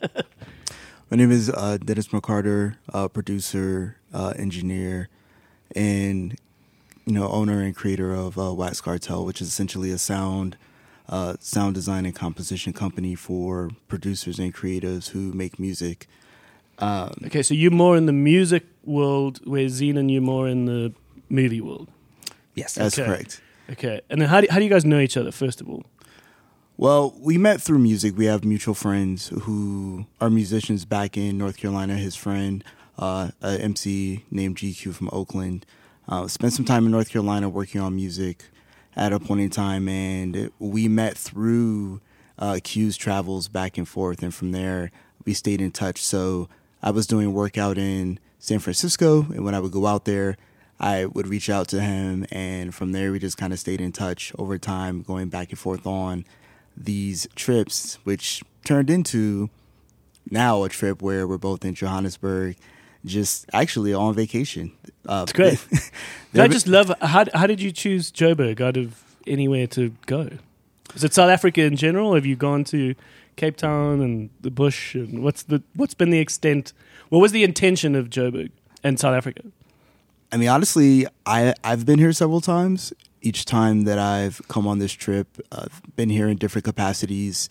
Speaker 5: My name is uh, Dennis McCarter, uh, producer, uh, engineer, and you know owner and creator of uh, Wax Cartel, which is essentially a sound uh, sound design and composition company for producers and creatives who make music. Um,
Speaker 1: Okay, so you're more in the music world, where Zenon, you're more in the movie world.
Speaker 4: Yes.
Speaker 5: that's
Speaker 1: Okay.
Speaker 5: correct.
Speaker 1: Okay, and then how do, how do you guys know each other, first of all?
Speaker 5: Well, we met through music. We have mutual friends who are musicians back in North Carolina. His friend, uh, a M C named G Q from Oakland, uh, spent some time in North Carolina working on music at a point in time, and we met through uh, Q's travels back and forth, and from there we stayed in touch. So I was doing work out in San Francisco, and when I would go out there, I would reach out to him, and from there we just kind of stayed in touch over time, going back and forth on these trips, which turned into now a trip where we're both in Johannesburg, just actually on vacation. Uh,
Speaker 1: It's great. I just love, how, how did you choose Joburg out of anywhere to go? Is it South Africa in general? Have you gone to Cape Town and the bush? And what's the what's been the extent, what was the intention of Joburg and South Africa?
Speaker 5: I mean, honestly, I, I've been here several times. Each time that I've come on this trip, I've been here in different capacities,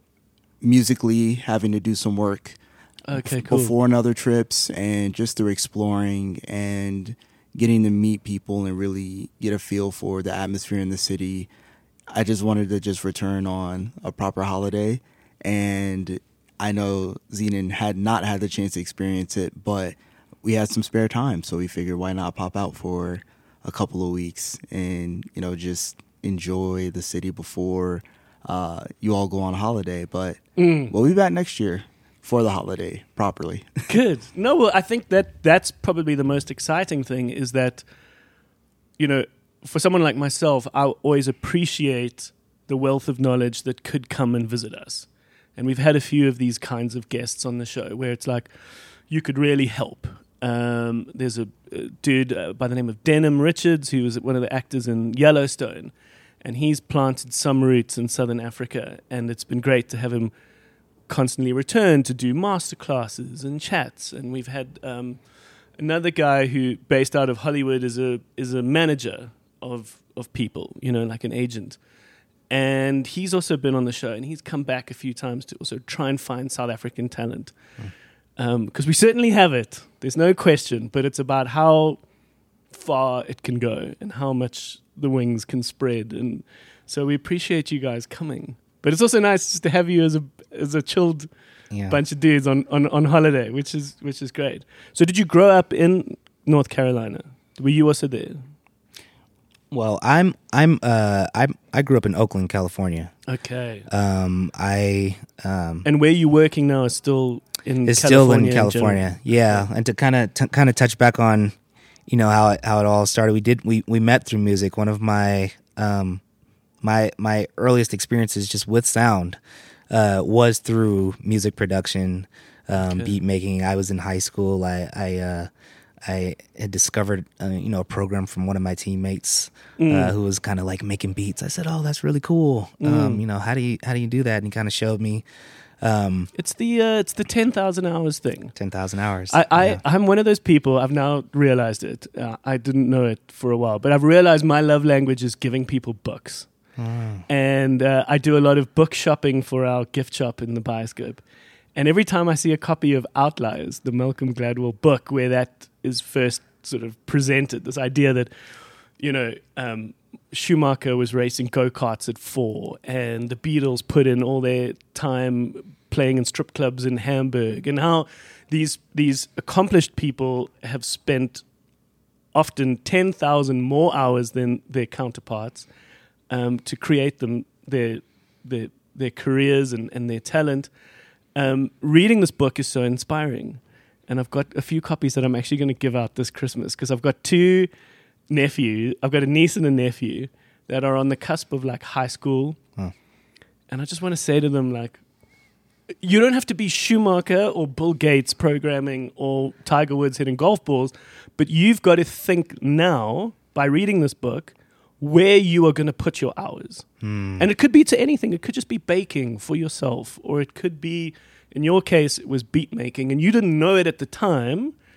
Speaker 5: musically, having to do some work
Speaker 1: Okay,
Speaker 5: f-
Speaker 1: cool.
Speaker 5: before and other trips, and just through exploring and getting to meet people and really get a feel for the atmosphere in the city. I just wanted to just return on a proper holiday, and I know Zenon had not had the chance to experience it, but we had some spare time, so we figured why not pop out for a couple of weeks and, you know, just enjoy the city before uh, you all go on holiday. But
Speaker 1: Mm.
Speaker 5: we'll be back next year for the holiday properly.
Speaker 1: Good. No, well, I think that that's probably the most exciting thing is that, you know, for someone like myself, I always appreciate the wealth of knowledge that could come and visit us. And we've had a few of these kinds of guests on the show where it's like, you could really help. Um, there's a, a dude uh, by the name of Denham Richards, who was one of the actors in Yellowstone, and he's planted some roots in Southern Africa, and it's been great to have him constantly return to do masterclasses and chats. And we've had um, another guy who, based out of Hollywood, is a is a manager of of people, you know, like an agent. And he's also been on the show, and he's come back a few times to also try and find South African talent. Because um, we certainly have it, there's no question, but it's about how far it can go and how much the wings can spread. And so we appreciate you guys coming. But it's also nice just to have you as a as a chilled
Speaker 4: Yeah.
Speaker 1: bunch of dudes on, on, on holiday, which is which is great. So did you grow up in North Carolina? Were you also there?
Speaker 4: Well, I'm I'm uh I'm I grew up in Oakland, California.
Speaker 1: Okay.
Speaker 4: Um, I um
Speaker 1: And where you working now is still in
Speaker 4: is
Speaker 1: California
Speaker 4: still in
Speaker 1: general?
Speaker 4: California. Yeah, and to kind of t- kind of touch back on, you know, how it, how it all started. We did we we met through music. One of my um my my earliest experiences just with sound uh was through music production, um
Speaker 1: Okay.
Speaker 4: beat making. I was in high school. I I uh I had discovered, uh, you know, a program from one of my teammates
Speaker 1: Mm.
Speaker 4: uh, who was kind of like making beats. I said, "Oh, that's really cool. Um, you know, how do you how do you do that?" And he kind of showed me um,
Speaker 1: It's the uh, it's the ten thousand hours thing.
Speaker 4: ten thousand hours.
Speaker 1: I, I
Speaker 4: Yeah.
Speaker 1: I'm one of those people. I've now realized it. Uh, I didn't know it for a while, but I've realized my love language is giving people books, and uh, I do a lot of book shopping for our gift shop in the Bioscope. And every time I see a copy of Outliers, the Malcolm Gladwell book, where that is first sort of presented, this idea that, you know, um, Schumacher was racing go-karts at four, and the Beatles put in all their time playing in strip clubs in Hamburg, and how these these accomplished people have spent often ten thousand more hours than their counterparts um, to create them their their their careers and, and their talent. Um, reading this book is so inspiring, and I've got a few copies that I'm actually going to give out this Christmas because I've got two nephews. I've got a niece and a nephew that are on the cusp of like high school,
Speaker 4: Huh.
Speaker 1: and I just want to say to them, like, you don't have to be Schumacher or Bill Gates programming or Tiger Woods hitting golf balls, but you've got to think now by reading this book where you are going to put your hours.
Speaker 4: Hmm.
Speaker 1: And it could be to anything. It could just be baking for yourself, or it could be, in your case, it was beat making, and you didn't know it at the time,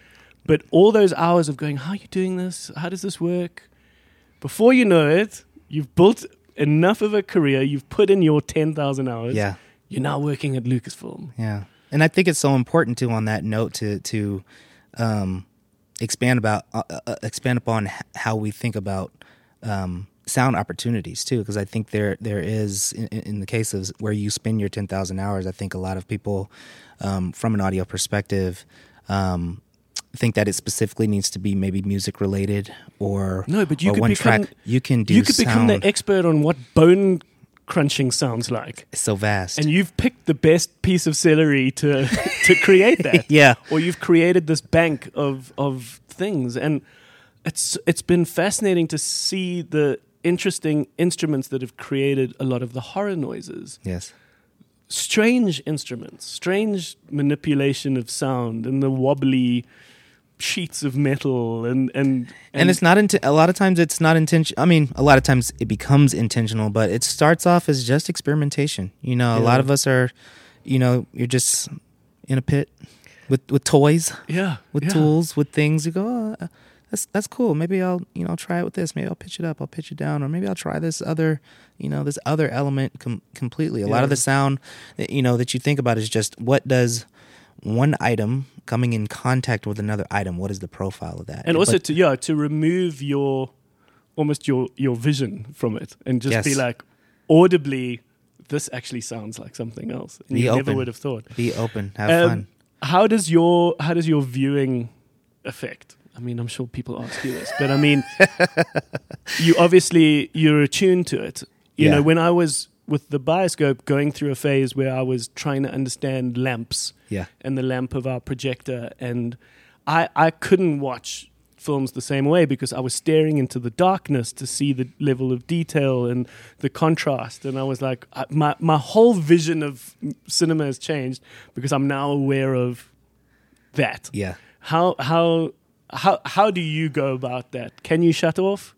Speaker 1: But all those hours of going, how are you doing this? How does this work? Before you know it, you've built enough of a career. You've put in your ten thousand hours.
Speaker 4: Yeah.
Speaker 1: You're now working at Lucasfilm.
Speaker 4: Yeah. And I think it's so important too on that note to to um, expand about uh, uh, expand upon h- how we think about um, sound opportunities too, because I think there there is in, in the case of where you spend your ten thousand hours, I think a lot of people um, from an audio perspective um, think that it specifically needs to be maybe music related or
Speaker 1: No, but you
Speaker 4: or
Speaker 1: could
Speaker 4: one
Speaker 1: become
Speaker 4: track. You can do
Speaker 1: you could become
Speaker 4: sound.
Speaker 1: the expert on what bone crunching sounds like.
Speaker 4: It's so vast.
Speaker 1: And you've picked the best piece of celery to to create that.
Speaker 4: Yeah.
Speaker 1: Or you've created this bank of of things. And it's it's been fascinating to see the interesting instruments that have created a lot of the horror noises.
Speaker 4: Yes.
Speaker 1: Strange instruments, strange manipulation of sound and the wobbly sheets of metal and and
Speaker 4: And, it's not into a lot of times it's not intention. I mean, a lot of times it becomes intentional, but it starts off as just experimentation. You know, a
Speaker 1: Yeah.
Speaker 4: lot of us are, you know, you're just in a pit with with toys,
Speaker 1: yeah,
Speaker 4: with
Speaker 1: yeah.
Speaker 4: tools, with things. You go, oh, that's that's cool. Maybe I'll you know try it with this. Maybe I'll pitch it up. I'll pitch it down, or maybe I'll try this other you know this other element com- completely. A lot
Speaker 1: Yeah.
Speaker 4: of the sound, that, you know, that you think about is just what does one item coming in contact with another item, what is the profile of that?
Speaker 1: And also
Speaker 4: But-
Speaker 1: to yeah to remove your almost your your vision from it and just
Speaker 4: Yes.
Speaker 1: be like audibly this actually sounds like something else and
Speaker 4: Be
Speaker 1: you never
Speaker 4: open.
Speaker 1: would have thought.
Speaker 4: be open, have
Speaker 1: Um,
Speaker 4: fun.
Speaker 1: How does your how does your viewing affect? I mean, I'm sure people ask you this, but I mean, you obviously you're attuned to it. You
Speaker 4: Yeah.
Speaker 1: know, when I was with the Bioscope going through a phase where I was trying to understand lamps
Speaker 4: Yeah.
Speaker 1: and the lamp of our projector, and I I couldn't watch films the same way because I was staring into the darkness to see the level of detail and the contrast, and I was like, I, my my whole vision of cinema has changed because I'm now aware of that.
Speaker 4: Yeah.
Speaker 1: How how how how do you go about that? Can you shut off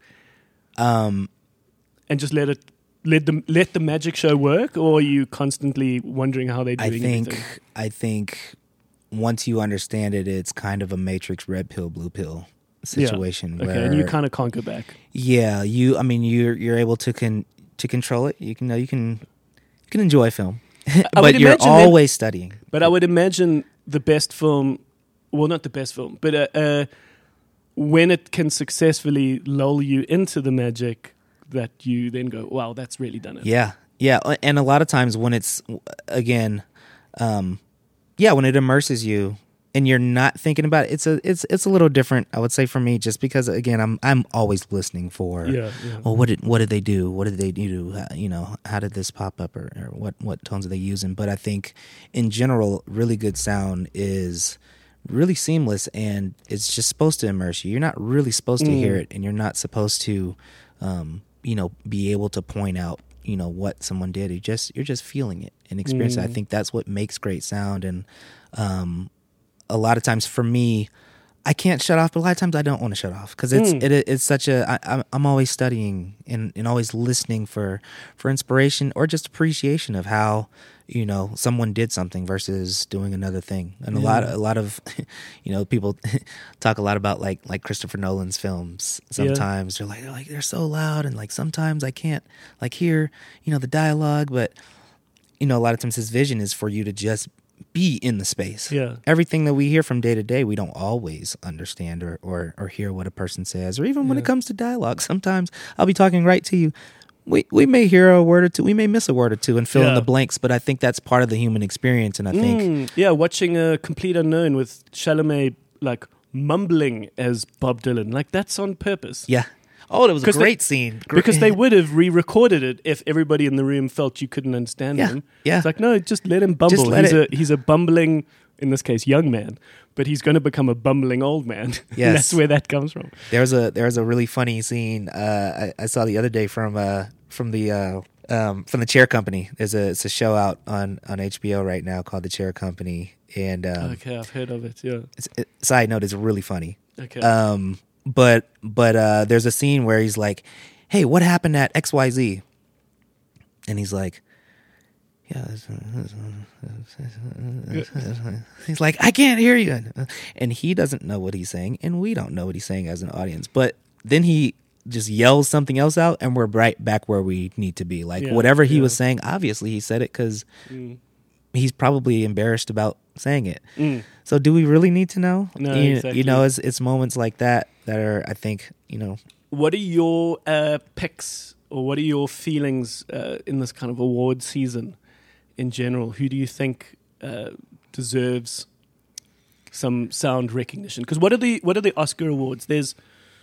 Speaker 4: Um,
Speaker 1: and just let it let the let the magic show work, or are you constantly wondering how they're
Speaker 4: I
Speaker 1: doing
Speaker 4: think
Speaker 1: everything?
Speaker 4: I think once you understand it, it's kind of a Matrix red pill, blue pill situation.
Speaker 1: Okay,
Speaker 4: where,
Speaker 1: and you kind of can't go back.
Speaker 4: yeah, you. I mean, you're you're able to con to control it. You can know you can you can enjoy film,
Speaker 1: would
Speaker 4: but you're
Speaker 1: imagine that-
Speaker 4: always studying.
Speaker 1: But I would imagine the best film, well, not the best film, but uh, uh, when it can successfully lull you into the magic, that you then go, wow, that's really done it.
Speaker 4: Yeah, yeah, and a lot of times when it's again, um, yeah, when it immerses you and you're not thinking about it, it's a it's it's a little different. I would say for me, just because again, I'm I'm always listening for.
Speaker 1: Yeah, yeah.
Speaker 4: Well, what did what did they do? What did they do? How- You know, how did this pop up, or, or what what tones are they using? But I think in general, really good sound is really seamless, and it's just supposed to immerse you. You're not really supposed to hear it, and you're not supposed to, um, you know, be able to point out, you know, what someone did. You just you're just feeling it and experiencing it. I think that's what makes great sound, and um, a lot of times for me, I can't shut off, but a lot of times I don't want to shut off because it's it, it's such a I, I'm I'm always studying and, and always listening for for inspiration or just appreciation of how, you know, someone did something versus doing another thing. And a lot a lot of you know people talk a lot about like like Christopher Nolan's films. Sometimes they're like they're like they're so loud, and like sometimes I can't like hear, you know, the dialogue, but you know, a lot of times his vision is for you to just be in the space.
Speaker 1: Yeah.
Speaker 4: Everything that we hear from day to day, we don't always understand or, or, or hear what a person says, or even when it comes to dialogue. Sometimes I'll be talking right to you. We we may hear a word or two, we may miss a word or two and fill in
Speaker 1: Yeah.
Speaker 4: the blanks, but I think that's part of the human experience. And I think,
Speaker 1: Mm, yeah, watching a Complete Unknown with Chalamet like mumbling as Bob Dylan, like that's on purpose.
Speaker 4: yeah. Oh, that was a
Speaker 1: 'Cause they-
Speaker 4: great scene. Great-
Speaker 1: Because they would have re-recorded it if everybody in the room felt you couldn't understand
Speaker 4: Yeah,
Speaker 1: him.
Speaker 4: yeah.
Speaker 1: It's like, no, just let him bumble.
Speaker 4: Just let
Speaker 1: he's
Speaker 4: it-
Speaker 1: a he's a bumbling, in this case, young man, but he's going to become a bumbling old man. And
Speaker 4: Yes.
Speaker 1: that's where that comes from.
Speaker 4: There's a there's a really funny scene uh, I, I saw the other day from uh, from the uh, um, from the Chair Company. There's a it's a show out on, on H B O right now called The Chair Company, and um,
Speaker 1: Okay, I've heard of it. Yeah.
Speaker 4: it's, it, side note, it's really funny.
Speaker 1: Okay.
Speaker 4: Um, but but uh, there's a scene where he's like, "Hey, what happened at X Y Z?" And he's like, yeah. He's like, I can't hear you. And he doesn't know what he's saying, and we don't know what he's saying as an audience. But then he just yells something else out, and we're right back where we need to be. Like,
Speaker 1: Yeah,
Speaker 4: whatever he
Speaker 1: yeah.
Speaker 4: was saying, obviously he said it because
Speaker 1: Mm.
Speaker 4: he's probably embarrassed about saying it. So do we really need to know?
Speaker 1: No,
Speaker 4: you,
Speaker 1: exactly.
Speaker 4: you know, it's, it's moments like that that are, I think, you know,
Speaker 1: What are your uh, picks, or what are your feelings uh, in this kind of award season in general? Who do you think uh, deserves some sound recognition? Because what are the what are the Oscar awards? There's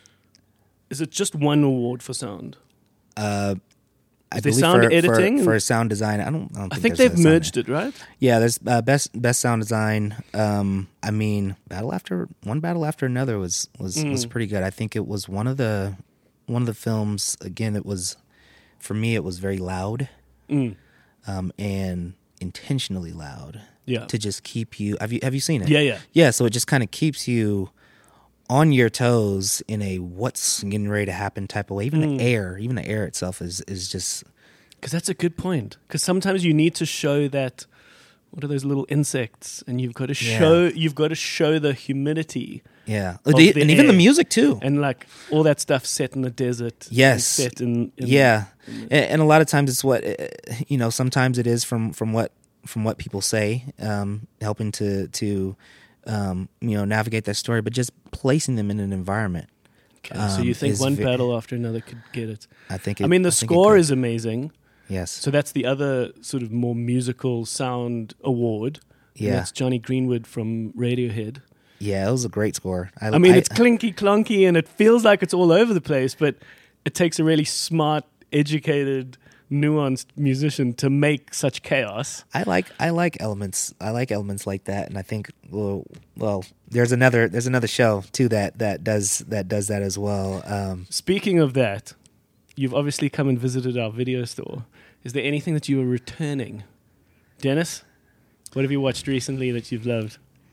Speaker 1: is it just one award for sound?
Speaker 4: uh, I
Speaker 1: Is there
Speaker 4: believe
Speaker 1: sound
Speaker 4: for,
Speaker 1: editing?
Speaker 4: for, for sound design. I don't. I, don't
Speaker 1: I
Speaker 4: think
Speaker 1: think
Speaker 4: there's
Speaker 1: they've
Speaker 4: a sound
Speaker 1: merged it, right?
Speaker 4: Yeah, there's uh, best best sound design. Um, I mean, battle after one battle after another was was was
Speaker 1: Mm.
Speaker 4: pretty good. I think it was one of the one of the films. Again, it was for me. It was very loud,
Speaker 1: Mm.
Speaker 4: um, and intentionally loud
Speaker 1: Yeah.
Speaker 4: to just keep you. Have you have you seen it?
Speaker 1: Yeah, yeah.
Speaker 4: yeah. So it just kind of keeps you on your toes in a what's getting ready to happen type of way. Even
Speaker 1: Mm.
Speaker 4: the air, even the air itself is is just.
Speaker 1: Because that's a good point. Because sometimes you need to show that. What are those little insects? And you've got to
Speaker 4: Yeah.
Speaker 1: show. You've got to show the humidity.
Speaker 4: Yeah,
Speaker 1: Of
Speaker 4: The-
Speaker 1: the
Speaker 4: and even the
Speaker 1: air.
Speaker 4: music too.
Speaker 1: And like all that stuff set in the desert. and
Speaker 4: Yes.
Speaker 1: Set in, in
Speaker 4: yeah, and, and a lot of times it's what uh, you know. Sometimes it is from from what from what people say, um, helping to to um, you know navigate that story, but just placing them in an environment.
Speaker 1: Okay, so
Speaker 4: um,
Speaker 1: you think
Speaker 4: is
Speaker 1: one
Speaker 4: ve-
Speaker 1: battle after another could get it?
Speaker 4: I think. It,
Speaker 1: I mean, the
Speaker 4: think it
Speaker 1: score
Speaker 4: could.
Speaker 1: is amazing.
Speaker 4: yes.
Speaker 1: So that's the other sort of more musical sound award. And
Speaker 4: Yeah.
Speaker 1: that's Johnny Greenwood from Radiohead.
Speaker 4: Yeah, it was a great score.
Speaker 1: I mean, it's clinky clonky and it feels like it's all over the place, but it takes a really smart, educated, nuanced musician to make such chaos.
Speaker 4: I like I like elements. I like elements like that, and I think well, well, there's another there's another show too that that does that does that as well. Um,
Speaker 1: Speaking of that, you've obviously come and visited our video store. Is there anything that you are returning? Dennis, what have you watched recently that you've loved?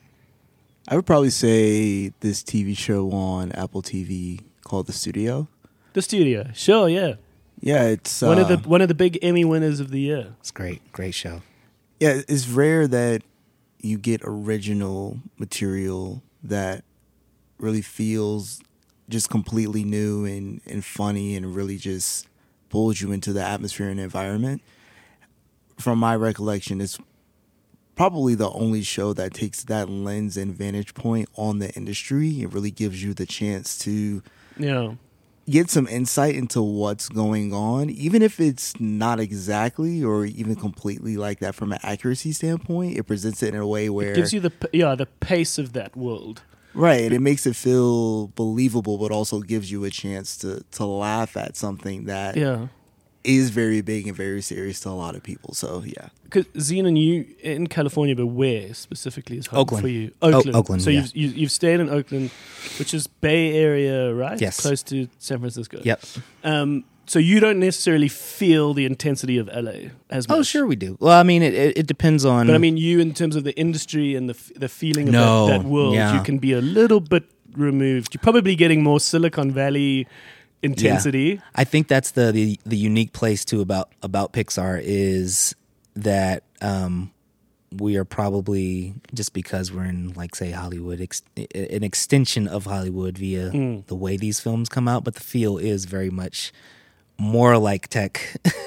Speaker 5: I would probably say this T V show on Apple T V called The Studio.
Speaker 1: The Studio. Sure, yeah.
Speaker 5: Yeah, it's uh,
Speaker 1: One of the one of the big Emmy winners of the year.
Speaker 4: it's great, great show.
Speaker 5: yeah, it's rare that you get original material that really feels just completely new and, and funny and really just pulls you into the atmosphere and environment. From my recollection, it's probably the only show that takes that lens and vantage point on the industry. It really gives you the chance to
Speaker 1: Yeah.
Speaker 5: get some insight into what's going on, even if it's not exactly or even completely like that from an accuracy standpoint. It presents it in a way where
Speaker 1: It gives you the p- yeah, the pace of that world.
Speaker 5: right, and it makes it feel believable, but also gives you a chance to to laugh at something that
Speaker 1: Yeah.
Speaker 5: is very big and very serious to a lot of people. So yeah,
Speaker 1: Because Zenon, you in California, but where specifically is home
Speaker 4: Oakland.
Speaker 1: for you?
Speaker 4: O-
Speaker 1: Oakland.
Speaker 4: Oakland,
Speaker 1: So
Speaker 4: yeah.
Speaker 1: you've you, you've stayed in Oakland, which is Bay Area, right?
Speaker 4: Yes.
Speaker 1: Close to San Francisco.
Speaker 4: Yep.
Speaker 1: Um. So you don't necessarily feel the intensity of L A as much.
Speaker 4: Oh, sure we do. Well, I mean, it it, it depends on.
Speaker 1: But I mean, you in terms of the industry and the f- the feeling of
Speaker 4: No,
Speaker 1: that, that world,
Speaker 4: yeah.
Speaker 1: you can be a little bit removed. You're probably getting more Silicon Valley intensity.
Speaker 4: I think that's the, the the unique place too about about Pixar is that um, we are probably just because we're in like say Hollywood, ex- an extension of Hollywood via
Speaker 1: Mm.
Speaker 4: the way these films come out, but the feel is very much more like tech.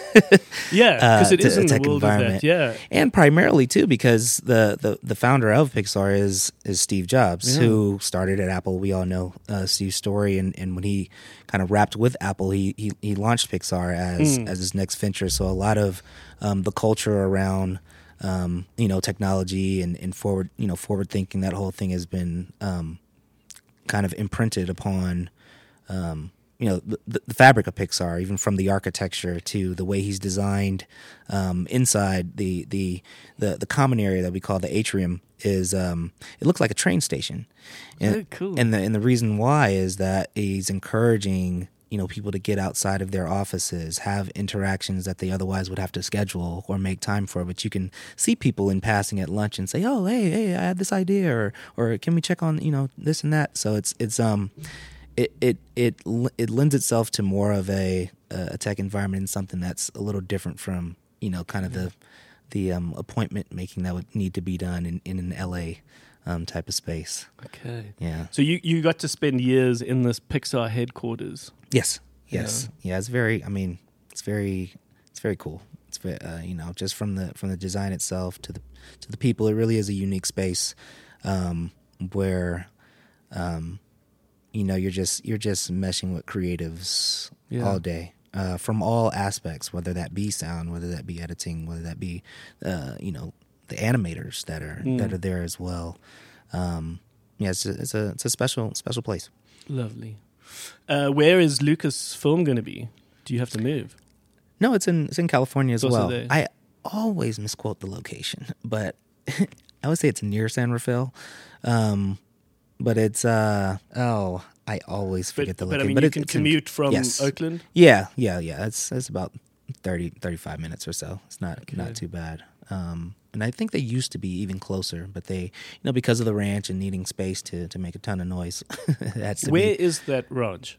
Speaker 1: Yeah, because
Speaker 4: uh,
Speaker 1: it is
Speaker 4: to-
Speaker 1: in the
Speaker 4: tech
Speaker 1: world of that.
Speaker 4: environment.
Speaker 1: Yeah.
Speaker 4: And primarily too because the, the, the founder of Pixar is is Steve Jobs,
Speaker 1: Yeah.
Speaker 4: who started at Apple. We all know uh, Steve's story, and, and when he kind of wrapped with Apple, he he, he launched Pixar as
Speaker 1: Mm.
Speaker 4: as his next venture. So a lot of um, the culture around um, you know technology and, and forward you know forward thinking, that whole thing has been um, kind of imprinted upon. Um, you know, the, the fabric of Pixar, even from the architecture to the way he's designed um, inside the, the the the common area that we call the atrium is um, it looks like a train station. And,
Speaker 1: Very cool.
Speaker 4: And the and the reason why is that he's encouraging you know people to get outside of their offices, have interactions that they otherwise would have to schedule or make time for. But you can see people in passing at lunch and say, "Oh, hey, hey, I had this idea," or or can we check on you know this and that. So it's it's um. It, it it it lends itself to more of a a tech environment and something that's a little different from you know kind of the the um, appointment making that would need to be done in, in an L A um, type of space.
Speaker 1: Okay.
Speaker 4: Yeah.
Speaker 1: So you, you got to spend years in this Pixar headquarters.
Speaker 4: Yes. Yes. Yeah. It's very. I mean, it's very. It's very cool. It's very, uh, you know, just from the from the design itself to the to the people. It really is a unique space um, where, um, you know, you're just you're just meshing with creatives
Speaker 1: Yeah.
Speaker 4: all day. Uh, from all aspects, whether that be sound, whether that be editing, whether that be, uh, you know, the animators that are
Speaker 1: Mm.
Speaker 4: that are there as well. Um, yeah, it's a, it's a it's a special special place.
Speaker 1: Lovely. Uh, where is Lucasfilm going to be? Do you have to move?
Speaker 4: No, it's in it's in California as
Speaker 1: It's also
Speaker 4: well.
Speaker 1: there.
Speaker 4: I always misquote the location, but I would say it's near San Rafael. Um, but it's uh oh, I always
Speaker 1: But,
Speaker 4: forget the
Speaker 1: but
Speaker 4: location.
Speaker 1: I mean,
Speaker 4: but
Speaker 1: you
Speaker 4: it-
Speaker 1: can
Speaker 4: it's in-
Speaker 1: commute from
Speaker 4: yes.
Speaker 1: Oakland?
Speaker 4: Yeah, yeah, yeah. It's it's about thirty, thirty-five minutes or so. It's not
Speaker 1: Okay.
Speaker 4: not too bad. Um, and I think they used to be even closer, but they, you know, because of the ranch and needing space to, to make a ton of noise, it has to
Speaker 1: Where
Speaker 4: be.
Speaker 1: is that ranch?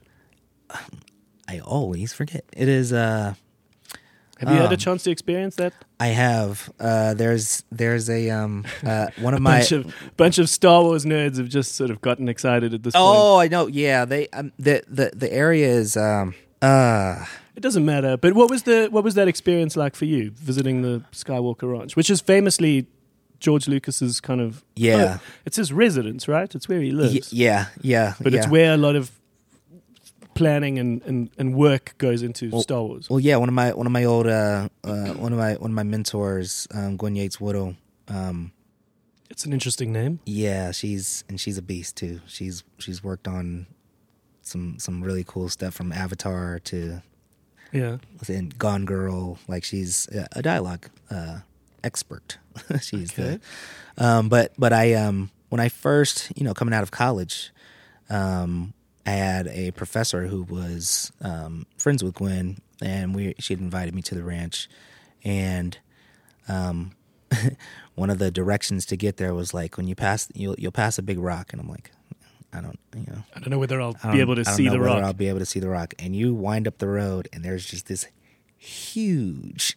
Speaker 4: I always forget. It is. Uh,
Speaker 1: Have you had a
Speaker 4: Um,
Speaker 1: chance to experience that?
Speaker 4: I have. Uh, there's there's a um uh, one of my.
Speaker 1: bunch of bunch of Star Wars nerds have just sort of gotten excited at this point.
Speaker 4: Oh, I know. Yeah, they um, the the the area is um uh
Speaker 1: It doesn't matter. But what was the what was that experience like for you visiting the Skywalker Ranch, which is famously George Lucas's kind of
Speaker 4: Yeah.
Speaker 1: oh, it's his residence, right? It's where he
Speaker 4: y-
Speaker 1: lives.
Speaker 4: yeah yeah.
Speaker 1: But it's
Speaker 4: yeah.
Speaker 1: where a lot of planning and, and, and work goes into
Speaker 4: Well-
Speaker 1: Star Wars.
Speaker 4: Well, yeah, one of my one of my old uh, uh one of my one of my mentors, um, Gwen Yates Woodall. Um,
Speaker 1: It's an interesting name.
Speaker 4: yeah, she's and she's a beast too. She's she's worked on some some really cool stuff from Avatar to
Speaker 1: Yeah.
Speaker 4: and Gone Girl. Like she's a a dialogue uh, expert. she's
Speaker 1: Okay.
Speaker 4: the um, but but I um when I first you know coming out of college, um, I had a professor who was um, friends with Gwen, and we she had invited me to the ranch, and um, one of the directions to get there was like when you pass you'll you'll pass a big rock, and I'm like, I don't you know
Speaker 1: I don't know whether I'll
Speaker 4: I don't-
Speaker 1: be able to
Speaker 4: I don't
Speaker 1: see
Speaker 4: know
Speaker 1: the
Speaker 4: whether
Speaker 1: rock.
Speaker 4: I'll be able to see the rock, and you wind up the road, and there's just this huge,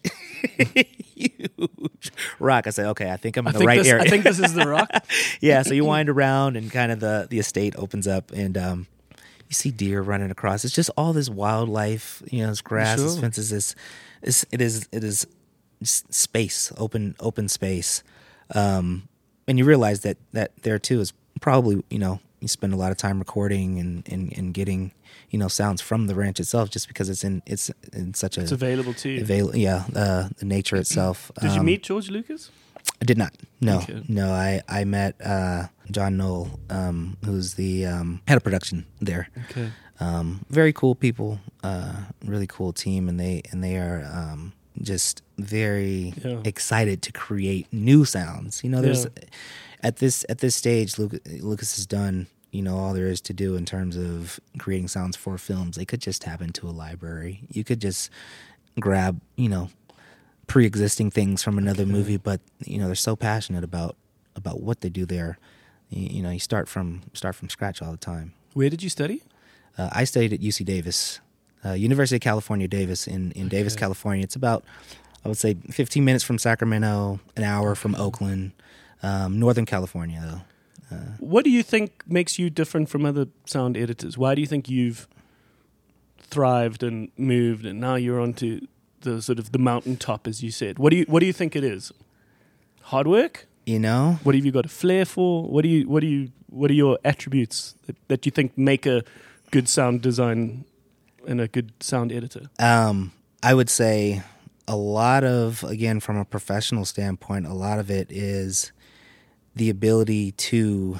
Speaker 4: huge rock. I say, okay, I think I'm
Speaker 1: I
Speaker 4: in the
Speaker 1: think
Speaker 4: right
Speaker 1: this,
Speaker 4: area.
Speaker 1: I think this is the rock.
Speaker 4: yeah, so you wind around, and kind of the the estate opens up, and um, you see deer running across. It's just all this wildlife, you know, this grass, this
Speaker 1: Sure.
Speaker 4: fences, this, this it is it is s- space, open open space, um, and you realize that that there too is probably you know you spend a lot of time recording and and, and getting you know sounds from the ranch itself just because it's in it's in such a
Speaker 1: It's available to you.
Speaker 4: avail- yeah uh, the nature itself.
Speaker 1: Did you
Speaker 4: Um,
Speaker 1: meet George Lucas?
Speaker 4: I did not. No,
Speaker 1: Okay.
Speaker 4: no. I I met uh, John Knoll, um, who's the um, head of production there.
Speaker 1: Okay.
Speaker 4: Um, very cool people, uh, really cool team, and they and they are um, just very
Speaker 1: Yeah.
Speaker 4: excited to create new sounds. You know, there's
Speaker 1: Yeah.
Speaker 4: at this at this stage, Lucas, Lucas has done you know all there is to do in terms of creating sounds for films. They could just tap into a library. You could just grab you know pre-existing things from another movie, but you know they're so passionate about about what they do there. You, you know, you start from start from scratch all the time.
Speaker 1: Where did you study?
Speaker 4: Uh, I studied at U C Davis, uh, University of California, Davis in in Davis,
Speaker 1: Okay.
Speaker 4: California. It's about I would say fifteen minutes from Sacramento, an hour from Oakland, um, Northern California though.
Speaker 1: What do you think makes you different from other sound editors? Why do you think you've thrived and moved, and now you're onto the sort of the mountaintop, as you said? What do you What do you think it is? Hard work?
Speaker 4: You know,
Speaker 1: What have you got a flair for? What do you What do you What are your attributes that, that you think make a good sound design and a good sound editor?
Speaker 4: Um, I would say a lot of, again, from a professional standpoint, a lot of it is the ability to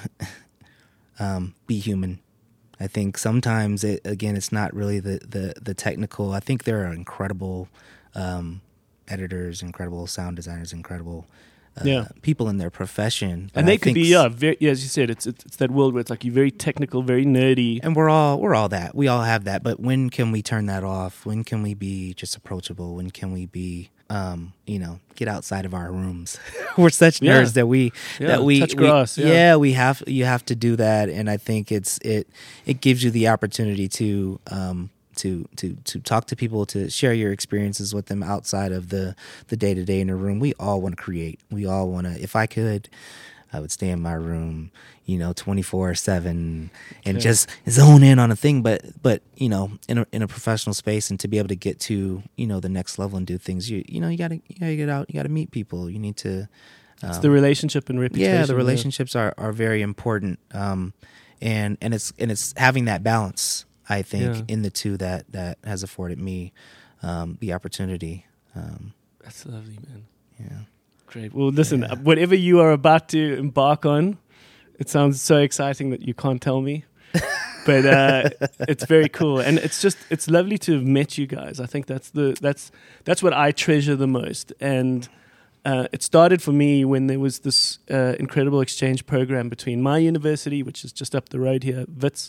Speaker 4: um, be human. I think sometimes, it, again, it's not really the, the, the technical. I think there are incredible um, editors, incredible sound designers, incredible uh,
Speaker 1: Yeah.
Speaker 4: people in their profession. But
Speaker 1: And they
Speaker 4: I
Speaker 1: could
Speaker 4: think
Speaker 1: be, yeah, very, yeah, as you said, it's, it's it's that world where it's like you're very technical, very nerdy.
Speaker 4: And we're all we're all that. We all have that. But when can we turn that off? When can we be just approachable? When can we be um, you know, get outside of our rooms? We're such
Speaker 1: Yeah.
Speaker 4: nerds that we
Speaker 1: Yeah,
Speaker 4: that we,
Speaker 1: touch
Speaker 4: we-
Speaker 1: grass, yeah.
Speaker 4: yeah, we have you have to do that, and I think it's it it gives you the opportunity to um to to to talk to people, to share your experiences with them outside of the the day to day in a room. We all want to create. We all want to. If I could, I would stay in my room, you know, twenty-four seven and
Speaker 1: Okay.
Speaker 4: just zone in on a thing. But but you know, in a in a professional space, and to be able to get to, you know, the next level and do things, you you know, you gotta you gotta get out. You gotta meet people. You need to.
Speaker 1: It's the relationship and reputation.
Speaker 4: Yeah, the
Speaker 1: there.
Speaker 4: relationships are, are very important, um, and and it's and it's having that balance, I think,
Speaker 1: Yeah.
Speaker 4: in the two that, that has afforded me um, the opportunity. Um,
Speaker 1: That's lovely, man.
Speaker 4: yeah,
Speaker 1: Great. Well, listen, whatever you are about to embark on, it sounds so exciting that you can't tell me. But uh, it's very cool, and it's just it's lovely to have met you guys. I think that's the that's that's what I treasure the most. And uh, it started for me when there was this uh, incredible exchange program between my university, which is just up the road here, Wits,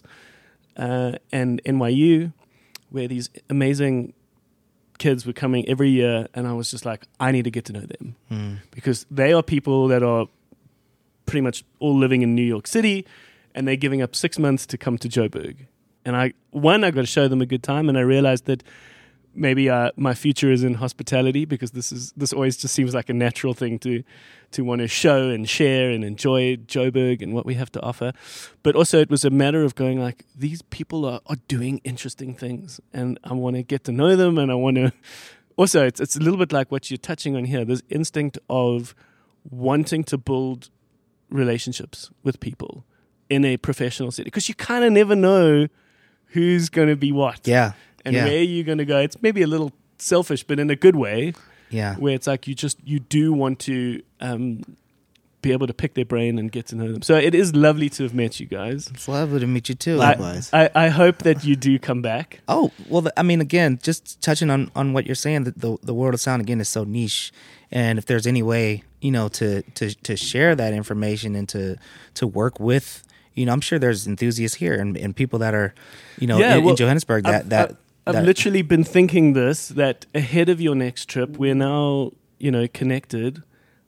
Speaker 1: uh, and N Y U, where these amazing kids were coming every year, and I was just like, I need to get to know them
Speaker 4: mm.
Speaker 1: because they are people that are pretty much all living in New York City, and they're giving up six months to come to Joburg. And I, one, I got to show them a good time, and I realized that maybe uh, my future is in hospitality because this is this always just seems like a natural thing to to want to show and share and enjoy Joburg and what we have to offer. But also, it was a matter of going like, these people are, are doing interesting things, and I want to get to know them, and I want to. Also, it's it's a little bit like what you're touching on here. This instinct of wanting to build relationships with people in a professional setting, because you kind of never know who's going to be what
Speaker 4: yeah,
Speaker 1: and
Speaker 4: yeah,
Speaker 1: where you're going to go. It's maybe a little selfish, but in a good way,
Speaker 4: yeah.
Speaker 1: where it's like you just you do want to um, be able to pick their brain and get to know them. So it is lovely to have met you guys.
Speaker 4: It's lovely to meet you too.
Speaker 1: I,
Speaker 5: Likewise.
Speaker 1: I, I hope that you do come back.
Speaker 4: Oh, well, the, I mean, again, just touching on, on what you're saying, that the, the world of sound, again, is so niche. And if there's any way, you know, to, to, to share that information and to, to work with, you know, I'm sure there's enthusiasts here and, and people that are, you know,
Speaker 1: Yeah,
Speaker 4: in,
Speaker 1: well,
Speaker 4: in Johannesburg that,
Speaker 1: I've,
Speaker 4: that,
Speaker 1: I've, I've
Speaker 4: that
Speaker 1: literally been thinking this, that ahead of your next trip, we're now, you know, connected.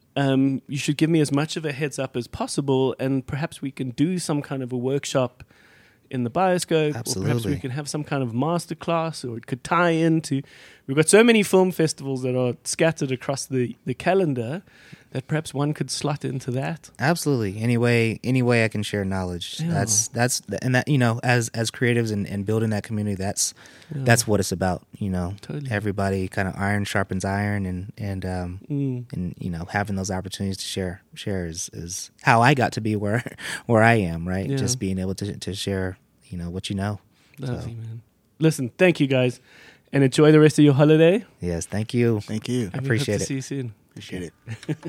Speaker 1: Um, you should give me as much of a heads up as possible, and perhaps we can do some kind of a workshop in the Bioscope, or perhaps we
Speaker 4: Absolutely.
Speaker 1: can have some kind of masterclass, or it could tie into. We've got so many film festivals that are scattered across the, the calendar that perhaps one could slot into that.
Speaker 4: Absolutely. Any way, any way I can share knowledge.
Speaker 1: Yeah.
Speaker 4: That's that's and that, you know, as as creatives and, and building that community, that's
Speaker 1: Yeah.
Speaker 4: that's what it's about. You know,
Speaker 1: Totally.
Speaker 4: everybody kind of iron sharpens iron, and and um
Speaker 1: Mm.
Speaker 4: and you know, having those opportunities to share share is, is how I got to be where where I am. Right,
Speaker 1: Yeah.
Speaker 4: just being able to to share, you know, what you know.
Speaker 1: Lovely, man. Listen, thank you guys, and enjoy the rest of your holiday.
Speaker 4: Yes, thank you.
Speaker 5: Thank you.
Speaker 1: And we
Speaker 4: appreciate
Speaker 1: hope to
Speaker 4: it.
Speaker 1: see you soon.
Speaker 5: Appreciate it.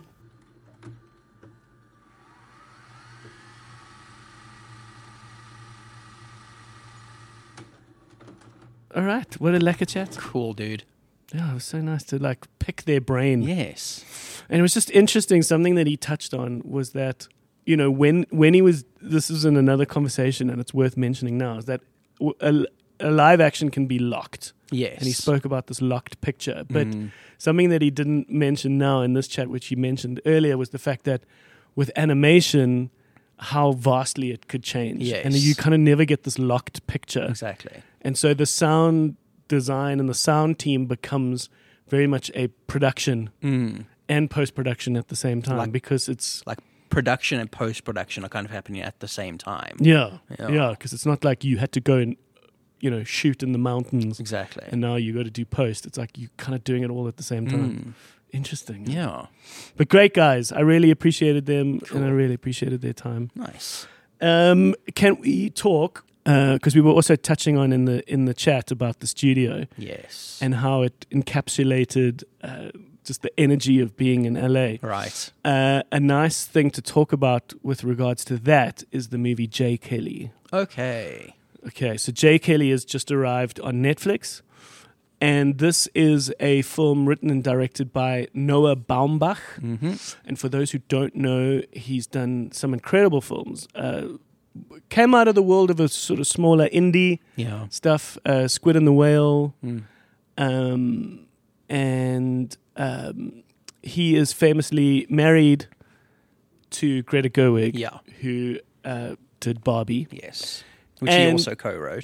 Speaker 1: All right, what a lekker chat.
Speaker 3: Cool, dude.
Speaker 1: Yeah, it was so nice to like pick their brain.
Speaker 3: Yes.
Speaker 1: And it was just interesting. Something that he touched on was that, you know, when when he was, this is in another conversation, and it's worth mentioning now, is that w- a, a live action can be locked.
Speaker 3: Yes.
Speaker 1: And he spoke about this locked picture. But
Speaker 3: Mm.
Speaker 1: something that he didn't mention now in this chat, which he mentioned earlier, was the fact that with animation, how vastly it could change.
Speaker 3: Yes.
Speaker 1: And you kind of never get this locked picture.
Speaker 3: Exactly.
Speaker 1: And so the sound design and the sound team becomes very much a production
Speaker 3: Mm.
Speaker 1: and post-production at the same time,
Speaker 3: Like-
Speaker 1: because it's
Speaker 3: Like production and post production are kind of happening at the same time.
Speaker 1: yeah
Speaker 3: Yeah.
Speaker 1: yeah because it's not like you had to go and, you know, shoot in the mountains
Speaker 3: Exactly.
Speaker 1: and now you got to do post. It's like you kind of doing it all at the same time.
Speaker 3: Mm.
Speaker 1: Interesting.
Speaker 3: Yeah.
Speaker 1: But great guys, I really appreciated them
Speaker 3: Cool.
Speaker 1: and I really appreciated their time.
Speaker 3: Nice.
Speaker 1: Um, can we talk? Because we were also touching on in the in the chat about the studio
Speaker 3: Yes.
Speaker 1: and how it encapsulated uh, just the energy of being in L A.
Speaker 3: Right.
Speaker 1: Uh, a nice thing to talk about with regards to that is the movie J. Kelly.
Speaker 3: Okay.
Speaker 1: Okay, so J. Kelly has just arrived on Netflix, and this is a film written and directed by Noah Baumbach.
Speaker 3: Mm-hmm.
Speaker 1: And for those who don't know, he's done some incredible films. Uh, came out of the world of a sort of smaller indie
Speaker 3: Yeah.
Speaker 1: stuff, uh, Squid and the Whale,
Speaker 3: Mm.
Speaker 1: um, and um, he is famously married to Greta Gerwig,
Speaker 3: Yeah.
Speaker 1: who uh, did Barbie.
Speaker 3: Yes. Which he
Speaker 1: And-
Speaker 3: also co-wrote.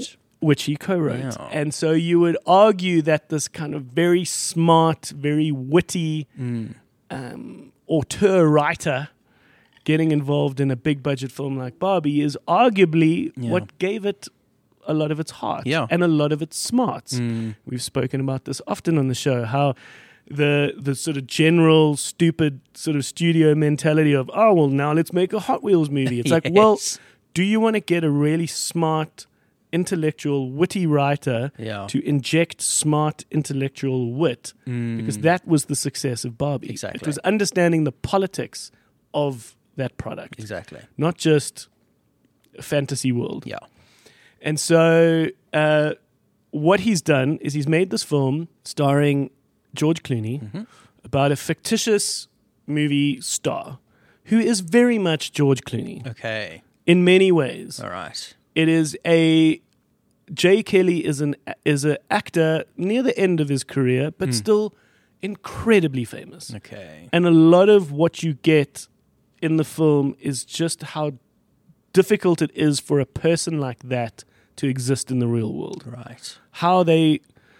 Speaker 1: which he co-wrote.
Speaker 3: Yeah.
Speaker 1: And so you would argue that this kind of very smart, very witty
Speaker 3: Mm.
Speaker 1: um, auteur writer getting involved in a big budget film like Barbie is arguably
Speaker 3: Yeah.
Speaker 1: what gave it a lot of its heart
Speaker 3: Yeah.
Speaker 1: and a lot of its smarts.
Speaker 3: Mm.
Speaker 1: We've spoken about this often on the show, how the the sort of general stupid sort of studio mentality of, oh, well, now let's make a Hot Wheels movie. It's like, well,
Speaker 3: Yes.
Speaker 1: do you want to get a really smart, intellectual, witty writer
Speaker 3: Yeah.
Speaker 1: to inject smart, intellectual wit? Because that was the success of Barbie.
Speaker 3: Mm. Exactly.
Speaker 1: It was understanding the politics of that product,
Speaker 3: Exactly.
Speaker 1: not just a fantasy world.
Speaker 3: Yeah.
Speaker 1: And so uh, what he's done is he's made this film starring George Clooney
Speaker 3: Mm-hmm.
Speaker 1: about a fictitious movie star who is very much George Clooney
Speaker 3: Okay.
Speaker 1: in many ways.
Speaker 3: All right.
Speaker 1: It is a Jay Kelly is an is an actor near the end of his career, but
Speaker 3: Hmm.
Speaker 1: still incredibly famous.
Speaker 3: Okay.
Speaker 1: And a lot of what you get in the film is just how difficult it is for a person like that to exist in the real world.
Speaker 3: Right.
Speaker 1: How they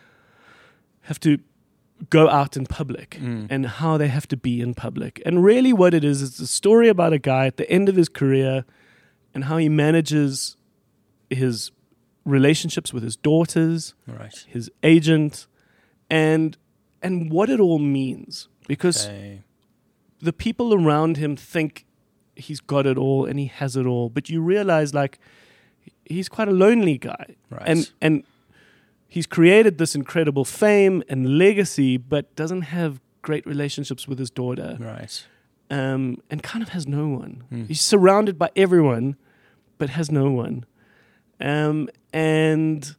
Speaker 1: have to go out in public
Speaker 3: Mm.
Speaker 1: and how they have to be in public. And really what it is, is a story about a guy at the end of his career and how he manages his relationships with his daughters,
Speaker 3: Right.
Speaker 1: his agent, and and what it all means. Because
Speaker 3: Okay.
Speaker 1: the people around him think he's got it all and he has it all, but you realize like he's quite a lonely guy.
Speaker 3: Right.
Speaker 1: And and he's created this incredible fame and legacy, but doesn't have great relationships with his daughter,
Speaker 3: Right.
Speaker 1: um, and kind of has no one.
Speaker 3: Hmm.
Speaker 1: He's surrounded by everyone, but has no one. Um, and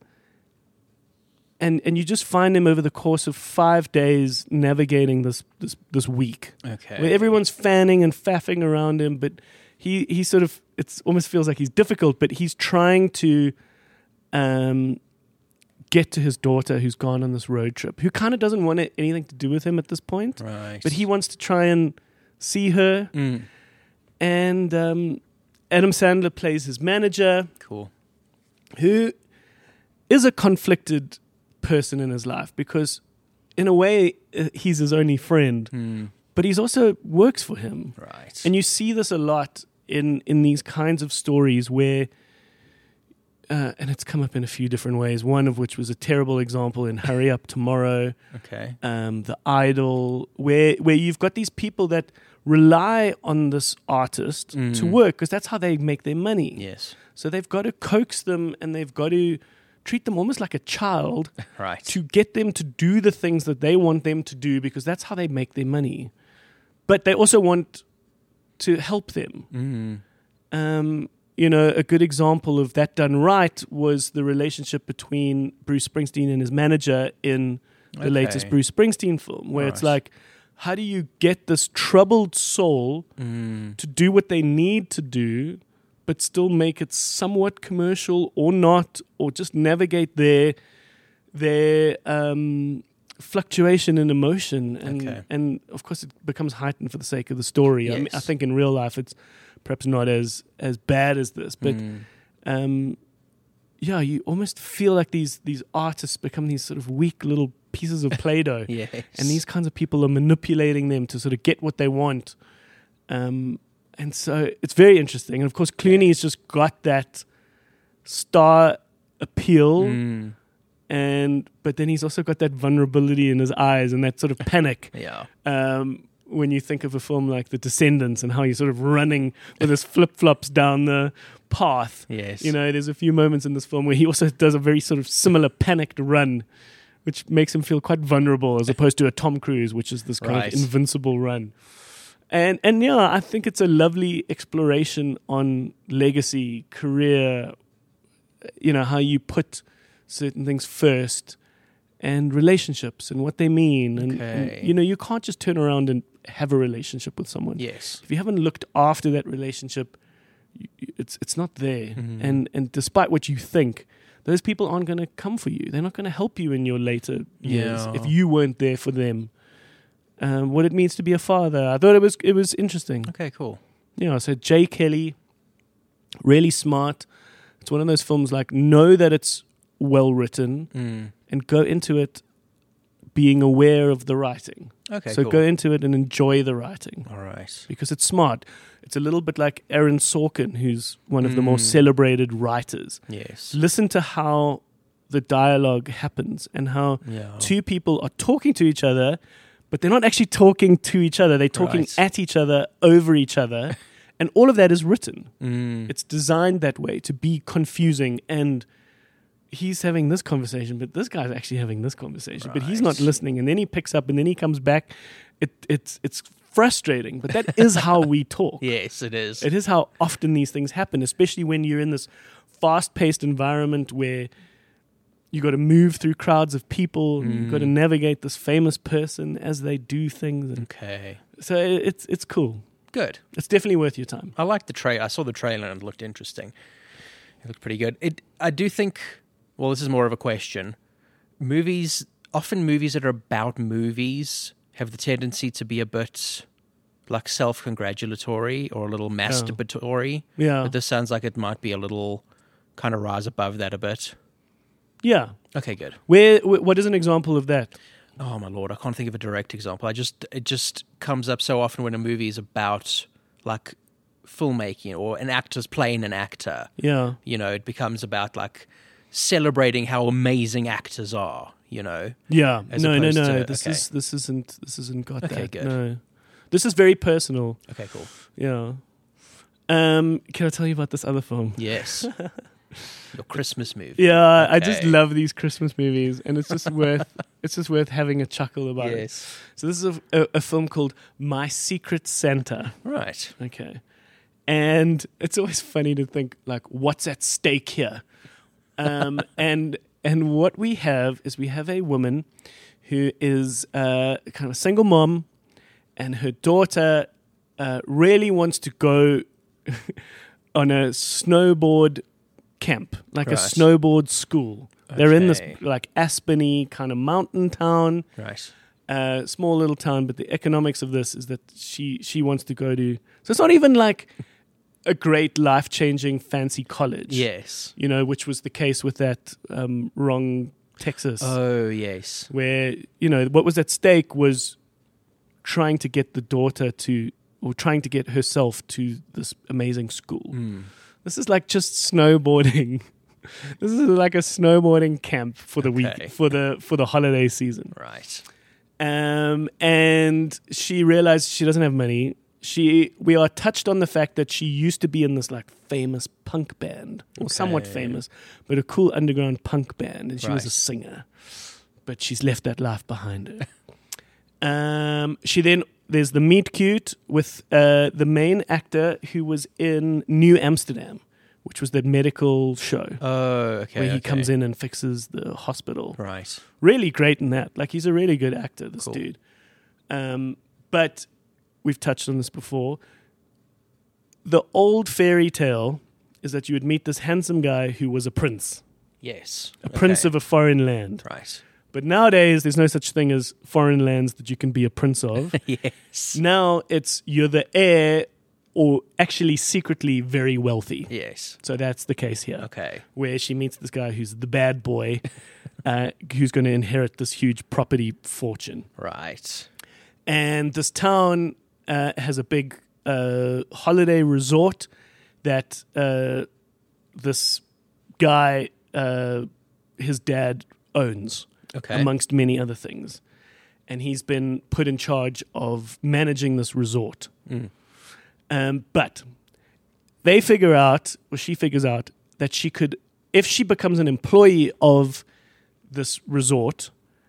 Speaker 1: and and you just find him over the course of five days navigating this this this week,
Speaker 3: Okay.
Speaker 1: where everyone's fanning and faffing around him, but he he sort of it's almost feels like he's difficult, but he's trying to um, get to his daughter who's gone on this road trip, who kind of doesn't want it, anything to do with him at this point,
Speaker 3: Right.
Speaker 1: but he wants to try and see her.
Speaker 3: Mm.
Speaker 1: And um, Adam Sandler plays his manager,
Speaker 3: Cool.
Speaker 1: who is a conflicted person in his life because, in a way, uh, he's his only friend,
Speaker 3: Mm.
Speaker 1: but he's also works for him.
Speaker 3: Right.
Speaker 1: And you see this a lot in in these kinds of stories where, uh, and it's come up in a few different ways. One of which was a terrible example in Hurry Up Tomorrow,
Speaker 3: Okay.
Speaker 1: um, The Idol, where where you've got these people that rely on this artist to
Speaker 3: Mm.
Speaker 1: work because that's how they make their money.
Speaker 3: Yes.
Speaker 1: So they've got to coax them and they've got to treat them almost like a child
Speaker 3: Right.
Speaker 1: to get them to do the things that they want them to do because that's how they make their money. But they also want to help them.
Speaker 3: Mm.
Speaker 1: Um, you know, a good example of that done right was the relationship between Bruce Springsteen and his manager in the
Speaker 3: Okay.
Speaker 1: latest Bruce Springsteen film, where it's
Speaker 3: Right.
Speaker 1: like, how do you get this troubled soul
Speaker 3: Mm.
Speaker 1: to do what they need to do, but still make it somewhat commercial or not, or just navigate their their um, fluctuation in emotion, and
Speaker 3: Okay.
Speaker 1: and of course it becomes heightened for the sake of the story. I, mean, I
Speaker 3: Yes.
Speaker 1: think in real life it's perhaps not as as bad as this, but
Speaker 3: Mm.
Speaker 1: um, yeah, you almost feel like these these artists become these sort of weak little pieces of Play-Doh.
Speaker 3: Yes.
Speaker 1: And these kinds of people are manipulating them to sort of get what they want. Um, and so it's very interesting. And of course, Clooney's just got that star appeal.
Speaker 3: Mm.
Speaker 1: And but then he's also got that vulnerability in his eyes and that sort of panic.
Speaker 3: Yeah.
Speaker 1: Um, when you think of a film like The Descendants and how he's sort of running with his flip-flops down the path.
Speaker 3: Yes.
Speaker 1: You know, there's a few moments in this film where he also does a very sort of similar panicked run, which makes him feel quite vulnerable as opposed to a Tom Cruise, which is this kind
Speaker 3: Right.
Speaker 1: of invincible run. And and yeah, I think it's a lovely exploration on legacy, career, you know, how you put certain things first, and relationships and what they mean. And, and,
Speaker 3: Okay.
Speaker 1: you know, you can't just turn around and have a relationship with someone.
Speaker 3: Yes.
Speaker 1: If you haven't looked after that relationship, you- you- it's it's not there.
Speaker 3: Mhm.
Speaker 1: And and despite what you think, those people aren't going to come for you. They're not going to help you in your later years
Speaker 3: Yeah.
Speaker 1: if you weren't there for them. Um, what it means to be a father, I thought it was it was interesting.
Speaker 3: Okay, cool.
Speaker 1: You know, so Jay Kelly, really smart. It's one of those films like know that it's well written,
Speaker 3: Mm.
Speaker 1: and go into it being aware of the writing.
Speaker 3: Okay,
Speaker 1: so
Speaker 3: cool.
Speaker 1: go into it and enjoy the writing
Speaker 3: All right.
Speaker 1: because it's smart. It's a little bit like Aaron Sorkin, who's one of the more
Speaker 3: Mm.
Speaker 1: celebrated writers.
Speaker 3: Yes.
Speaker 1: Listen to how the dialogue happens and how
Speaker 3: Yeah.
Speaker 1: two people are talking to each other, but they're not actually talking to each other. They're talking
Speaker 3: Right.
Speaker 1: at each other, over each other. And all of that is written.
Speaker 3: Mm.
Speaker 1: It's designed that way to be confusing. And he's having this conversation, but this guy's actually having this conversation, but he's not
Speaker 3: Right.
Speaker 1: listening. And then he picks up and then he comes back. It, it's, it's frustrating, but that is how we talk.
Speaker 3: Yes, it is.
Speaker 1: It is how often these things happen, especially when you're in this fast-paced environment where you got to move through crowds of people. And you've got to
Speaker 3: Mm.
Speaker 1: navigate this famous person as they do things. And
Speaker 3: Okay.
Speaker 1: so it- it's it's cool.
Speaker 3: Good.
Speaker 1: It's definitely worth your time.
Speaker 3: I like the trailer. I saw the trailer and it looked interesting. It looked pretty good. It. I do think. Well, this is more of a question. Movies, often movies that are about movies, have the tendency to be a bit like self-congratulatory or a little masturbatory.
Speaker 1: Yeah,
Speaker 3: But this sounds like it might be a little kind of rise above that a bit.
Speaker 1: yeah.
Speaker 3: Okay, good.
Speaker 1: Where? wh- What is an example of that?
Speaker 3: Oh my lord, I can't think of a direct example. I just it just comes up so often when a movie is about like filmmaking or an actor's playing an actor.
Speaker 1: Yeah,
Speaker 3: You know, it becomes about like celebrating how amazing actors are, you know.
Speaker 1: yeah.
Speaker 3: As
Speaker 1: no, no,
Speaker 3: opposed
Speaker 1: no.
Speaker 3: to-
Speaker 1: this
Speaker 3: okay.
Speaker 1: is this isn't this isn't got
Speaker 3: Okay,
Speaker 1: that.
Speaker 3: good.
Speaker 1: No, this is very personal.
Speaker 3: Okay, cool.
Speaker 1: Yeah. Um, can I tell you about this other film?
Speaker 3: Yes. Your Christmas movie.
Speaker 1: Yeah, I just
Speaker 3: Okay.
Speaker 1: love these Christmas movies, and it's just worth it's just worth having a chuckle about it.
Speaker 3: Yes.
Speaker 1: So this is a, a, a film called My Secret Santa.
Speaker 3: Right.
Speaker 1: Okay, and it's always funny to think like, what's at stake here? Um, and and what we have is we have a woman who is uh, kind of a single mom, and her daughter uh, really wants to go on a snowboard camp, like a
Speaker 3: Right.
Speaker 1: snowboard school. They're in this
Speaker 3: Okay.
Speaker 1: like Aspeny kind of mountain town,
Speaker 3: Right.
Speaker 1: uh, small little town. But the economics of this is that she she wants to go to. So it's not even like a great life changing fancy college.
Speaker 3: Yes.
Speaker 1: You know, which was the case with that um, wrong Texas,
Speaker 3: Oh, yes.
Speaker 1: where you know what was at stake was trying to get the daughter to, or trying to get herself to this amazing school.
Speaker 3: Mm.
Speaker 1: This is like just snowboarding. This is like a snowboarding camp for the
Speaker 3: Okay.
Speaker 1: week, for the for the holiday season.
Speaker 3: Right.
Speaker 1: Um, and she realized she doesn't have money. She, we are touched on the fact that she used to be in this like famous punk band, or somewhat
Speaker 3: Okay.
Speaker 1: famous, but a cool underground punk band, and she was a
Speaker 3: Right.
Speaker 1: singer. But she's left that life behind her. um, she then there's the meet cute with uh, the main actor who was in New Amsterdam, which was the medical show
Speaker 3: Oh, okay.
Speaker 1: where he
Speaker 3: okay.
Speaker 1: comes in and fixes the hospital.
Speaker 3: Right.
Speaker 1: Really great in that. Like he's a really good actor, this
Speaker 3: Cool.
Speaker 1: dude. Um, but we've touched on this before. The old fairy tale is that you would meet this handsome guy who was a prince,
Speaker 3: Yes.
Speaker 1: a prince
Speaker 3: Okay.
Speaker 1: of a foreign land.
Speaker 3: Right.
Speaker 1: But nowadays, there's no such thing as foreign lands that you can be a prince of.
Speaker 3: Yes.
Speaker 1: Now it's you're the heir or actually secretly very wealthy.
Speaker 3: Yes.
Speaker 1: So that's the case here,
Speaker 3: Okay.
Speaker 1: where she meets this guy who's the bad boy, uh, who's going to inherit this huge property fortune.
Speaker 3: Right.
Speaker 1: And this town uh, has a big uh, holiday resort that uh, this guy, uh, his dad, owns,
Speaker 3: Okay.
Speaker 1: amongst many other things. And he's been put in charge of managing this resort.
Speaker 3: Mm.
Speaker 1: Um, but they figure out, or she figures out, that she could, if she becomes an employee of this resort,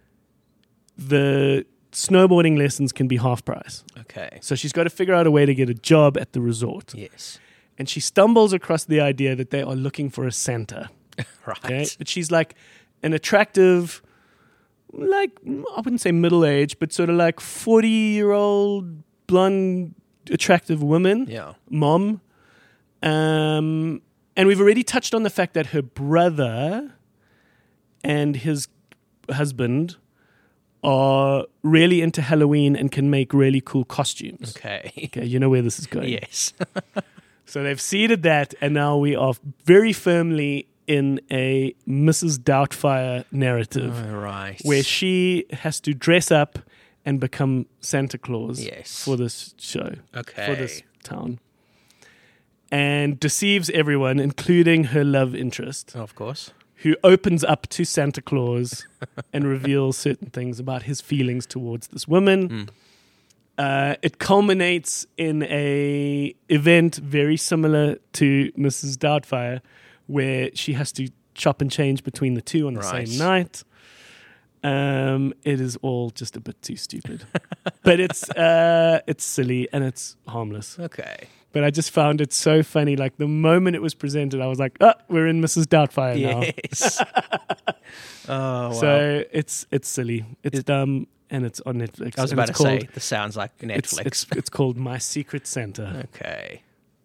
Speaker 1: the snowboarding lessons can be half price.
Speaker 3: Okay.
Speaker 1: So she's got to figure out a way to get a job at the resort.
Speaker 3: Yes.
Speaker 1: And she stumbles across the idea that they are looking for a Santa.
Speaker 3: Right.
Speaker 1: Okay? But she's like an attractive, like, I wouldn't say middle age, but sort of like forty year old blonde, attractive woman,
Speaker 3: Yeah.
Speaker 1: mom. Um, and we've already touched on the fact that her brother and his husband are really into Halloween and can make really cool costumes.
Speaker 3: Okay.
Speaker 1: Okay, you know where this is going.
Speaker 3: Yes.
Speaker 1: So they've seeded that, and now we are very firmly in a Missus Doubtfire narrative
Speaker 3: All right.
Speaker 1: where she has to dress up and become Santa Claus
Speaker 3: Yes.
Speaker 1: for this show,
Speaker 3: Okay.
Speaker 1: for this town, and deceives everyone, including her love interest,
Speaker 3: Of course.
Speaker 1: who opens up to Santa Claus and reveals certain things about his feelings towards this woman.
Speaker 3: Mm.
Speaker 1: Uh, it culminates in a event very similar to Missus Doubtfire, where she has to chop and change between the two on the
Speaker 3: Right.
Speaker 1: same night. Um, it is all just a bit too stupid, but it's uh, it's silly and it's harmless.
Speaker 3: Okay.
Speaker 1: But I just found it so funny. Like the moment it was presented, I was like, "Oh, we're in Missus Doubtfire now."
Speaker 3: Yes. Oh, wow.
Speaker 1: So it's it's silly, it's dumb, and it's on Netflix.
Speaker 3: I was
Speaker 1: and
Speaker 3: about to
Speaker 1: it's called,
Speaker 3: say, this sounds like
Speaker 1: it's,
Speaker 3: Netflix.
Speaker 1: it's it's called My Secret Santa.
Speaker 3: Okay.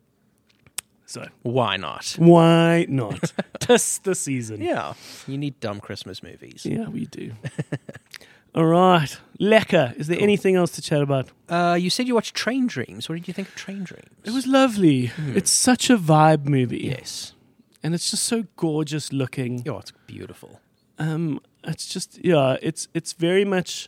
Speaker 1: So
Speaker 3: Why not?
Speaker 1: why not? Tis the season.
Speaker 3: Yeah. You need dumb Christmas movies.
Speaker 1: Yeah, we do. All right, lekker. Is there anything else to chat about?
Speaker 3: Uh, you said you watched Train Dreams. What did you think of Train Dreams?
Speaker 1: It was lovely. It's such a vibe movie.
Speaker 3: Yes.
Speaker 1: And it's just so gorgeous looking.
Speaker 3: Oh, it's beautiful.
Speaker 1: Um, it's just yeah, it's it's very much.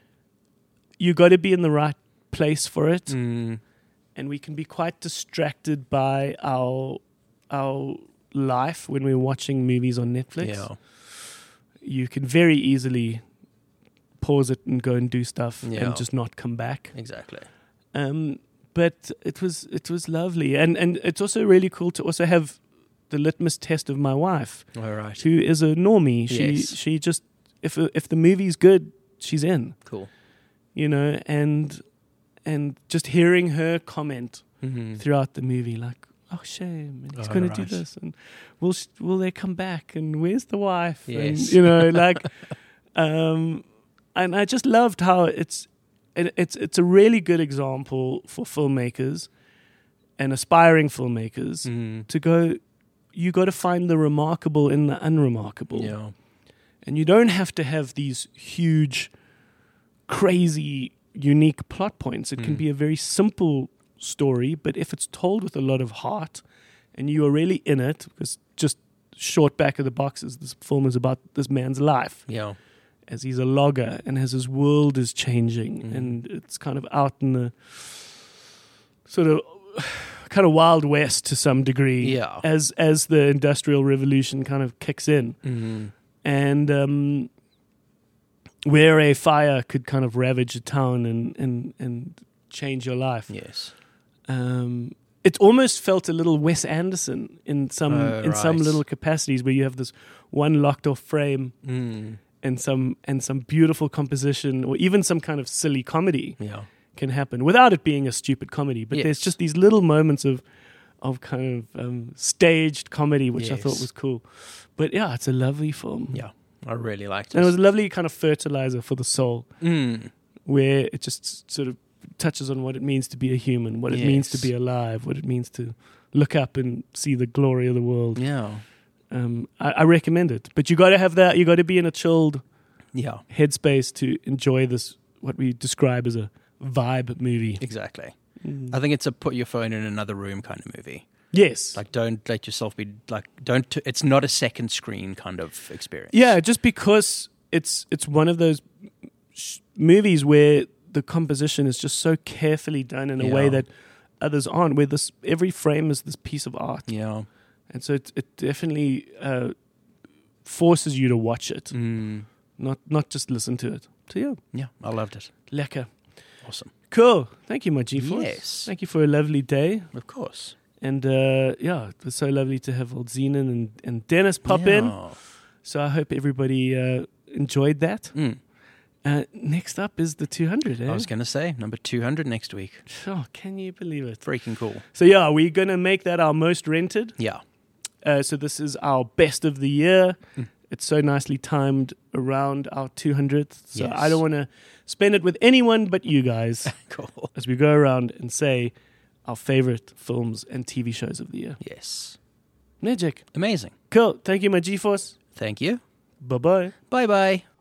Speaker 1: You got to be in the right place for it,
Speaker 3: Mm.
Speaker 1: and we can be quite distracted by our our life when we're watching movies on Netflix.
Speaker 3: Yeah.
Speaker 1: You can very easily pause it and go and do stuff
Speaker 3: Yeah.
Speaker 1: and just not come back.
Speaker 3: Exactly.
Speaker 1: Um, but it was it was lovely, and and it's also really cool to also have the litmus test of my wife,
Speaker 3: All right.
Speaker 1: who is a normie. She
Speaker 3: Yes.
Speaker 1: she just if if the movie's good, she's in,
Speaker 3: Cool.
Speaker 1: you know, and and just hearing her comment
Speaker 3: Mm-hmm.
Speaker 1: throughout the movie, like, oh shame, and he's
Speaker 3: Oh,
Speaker 1: going to do
Speaker 3: right.
Speaker 1: this, and will sh- will they come back, and where's the wife, and
Speaker 3: Yes.
Speaker 1: you know, like, um, and I just loved how it's it, it's it's a really good example for filmmakers and aspiring filmmakers
Speaker 3: Mm.
Speaker 1: to go. You got to find the remarkable in the unremarkable.
Speaker 3: Yeah.
Speaker 1: And you don't have to have these huge, crazy, unique plot points. It can
Speaker 3: Mm.
Speaker 1: be a very simple story, but if it's told with a lot of heart and you are really in it, because just short back of the boxes, this film is about this man's life
Speaker 3: Yeah.
Speaker 1: as he's a logger and as his world is changing,
Speaker 3: Mm.
Speaker 1: and it's kind of out in the sort of kind of Wild West to some degree
Speaker 3: Yeah.
Speaker 1: as as the Industrial Revolution kind of kicks in.
Speaker 3: Mm-hmm.
Speaker 1: And um, where a fire could kind of ravage a town and, and, and change your life.
Speaker 3: Yes.
Speaker 1: Um, it almost felt a little Wes Anderson in some
Speaker 3: Oh,
Speaker 1: in some
Speaker 3: right.
Speaker 1: little capacities, where you have this one locked off frame
Speaker 3: Mm.
Speaker 1: and some and some beautiful composition, or even some kind of silly comedy
Speaker 3: Yeah.
Speaker 1: can happen without it being a stupid comedy. But there's
Speaker 3: Yes.
Speaker 1: just these little moments of of kind of um, staged comedy, which I thought
Speaker 3: Yes.
Speaker 1: was cool. But yeah, it's a lovely film.
Speaker 3: Yeah. I really liked it.
Speaker 1: And it was a lovely kind of fertilizer for the soul,
Speaker 3: Mm.
Speaker 1: where it just sort of touches on what it means to be a human, what it means to
Speaker 3: Yes.
Speaker 1: be alive, what it means to look up and see the glory of the world.
Speaker 3: Yeah.
Speaker 1: Um, I, I recommend it. But you got to have that, you got to be in a chilled
Speaker 3: Yeah.
Speaker 1: headspace to enjoy this, what we describe as a vibe movie.
Speaker 3: Exactly.
Speaker 1: Mm.
Speaker 3: I think it's a put your phone in another room kind of movie.
Speaker 1: Yes.
Speaker 3: Like, don't let yourself be like, don't. T- it's not a second screen kind of experience.
Speaker 1: Yeah, just because it's it's one of those sh- movies where the composition is just so carefully done in a way
Speaker 3: Yeah.
Speaker 1: that others aren't. Where this every frame is this piece of art,
Speaker 3: Yeah.
Speaker 1: and so it, it definitely uh, forces you to watch it,
Speaker 3: Mm.
Speaker 1: not not just listen to it. So yeah,
Speaker 3: Yeah. I loved it.
Speaker 1: lekker,
Speaker 3: Awesome.
Speaker 1: cool. Thank you, my G-Force.
Speaker 3: Yes.
Speaker 1: Thank you for a lovely day,
Speaker 3: Of course.
Speaker 1: and uh, yeah, it was so lovely to have old Zenon and, and Dennis pop in.
Speaker 3: Yeah.
Speaker 1: So I hope everybody uh, enjoyed that.
Speaker 3: Mm.
Speaker 1: Uh, next up is the two hundred. Eh?
Speaker 3: I was going to say number two hundred next week.
Speaker 1: Oh, can you believe it?
Speaker 3: Freaking cool.
Speaker 1: So yeah, we're gonna make that our most rented.
Speaker 3: Yeah.
Speaker 1: Uh, so this is our best of the year.
Speaker 3: Mm.
Speaker 1: It's so nicely timed around our two hundredth. So
Speaker 3: Yes.
Speaker 1: I don't want to spend it with anyone but you guys
Speaker 3: Cool.
Speaker 1: as we go around and say our favorite films and T V shows of the year.
Speaker 3: Yes.
Speaker 1: Magic.
Speaker 3: Amazing.
Speaker 1: Cool. Thank you, my G-Force.
Speaker 3: Thank you.
Speaker 1: Bye bye.
Speaker 3: Bye bye.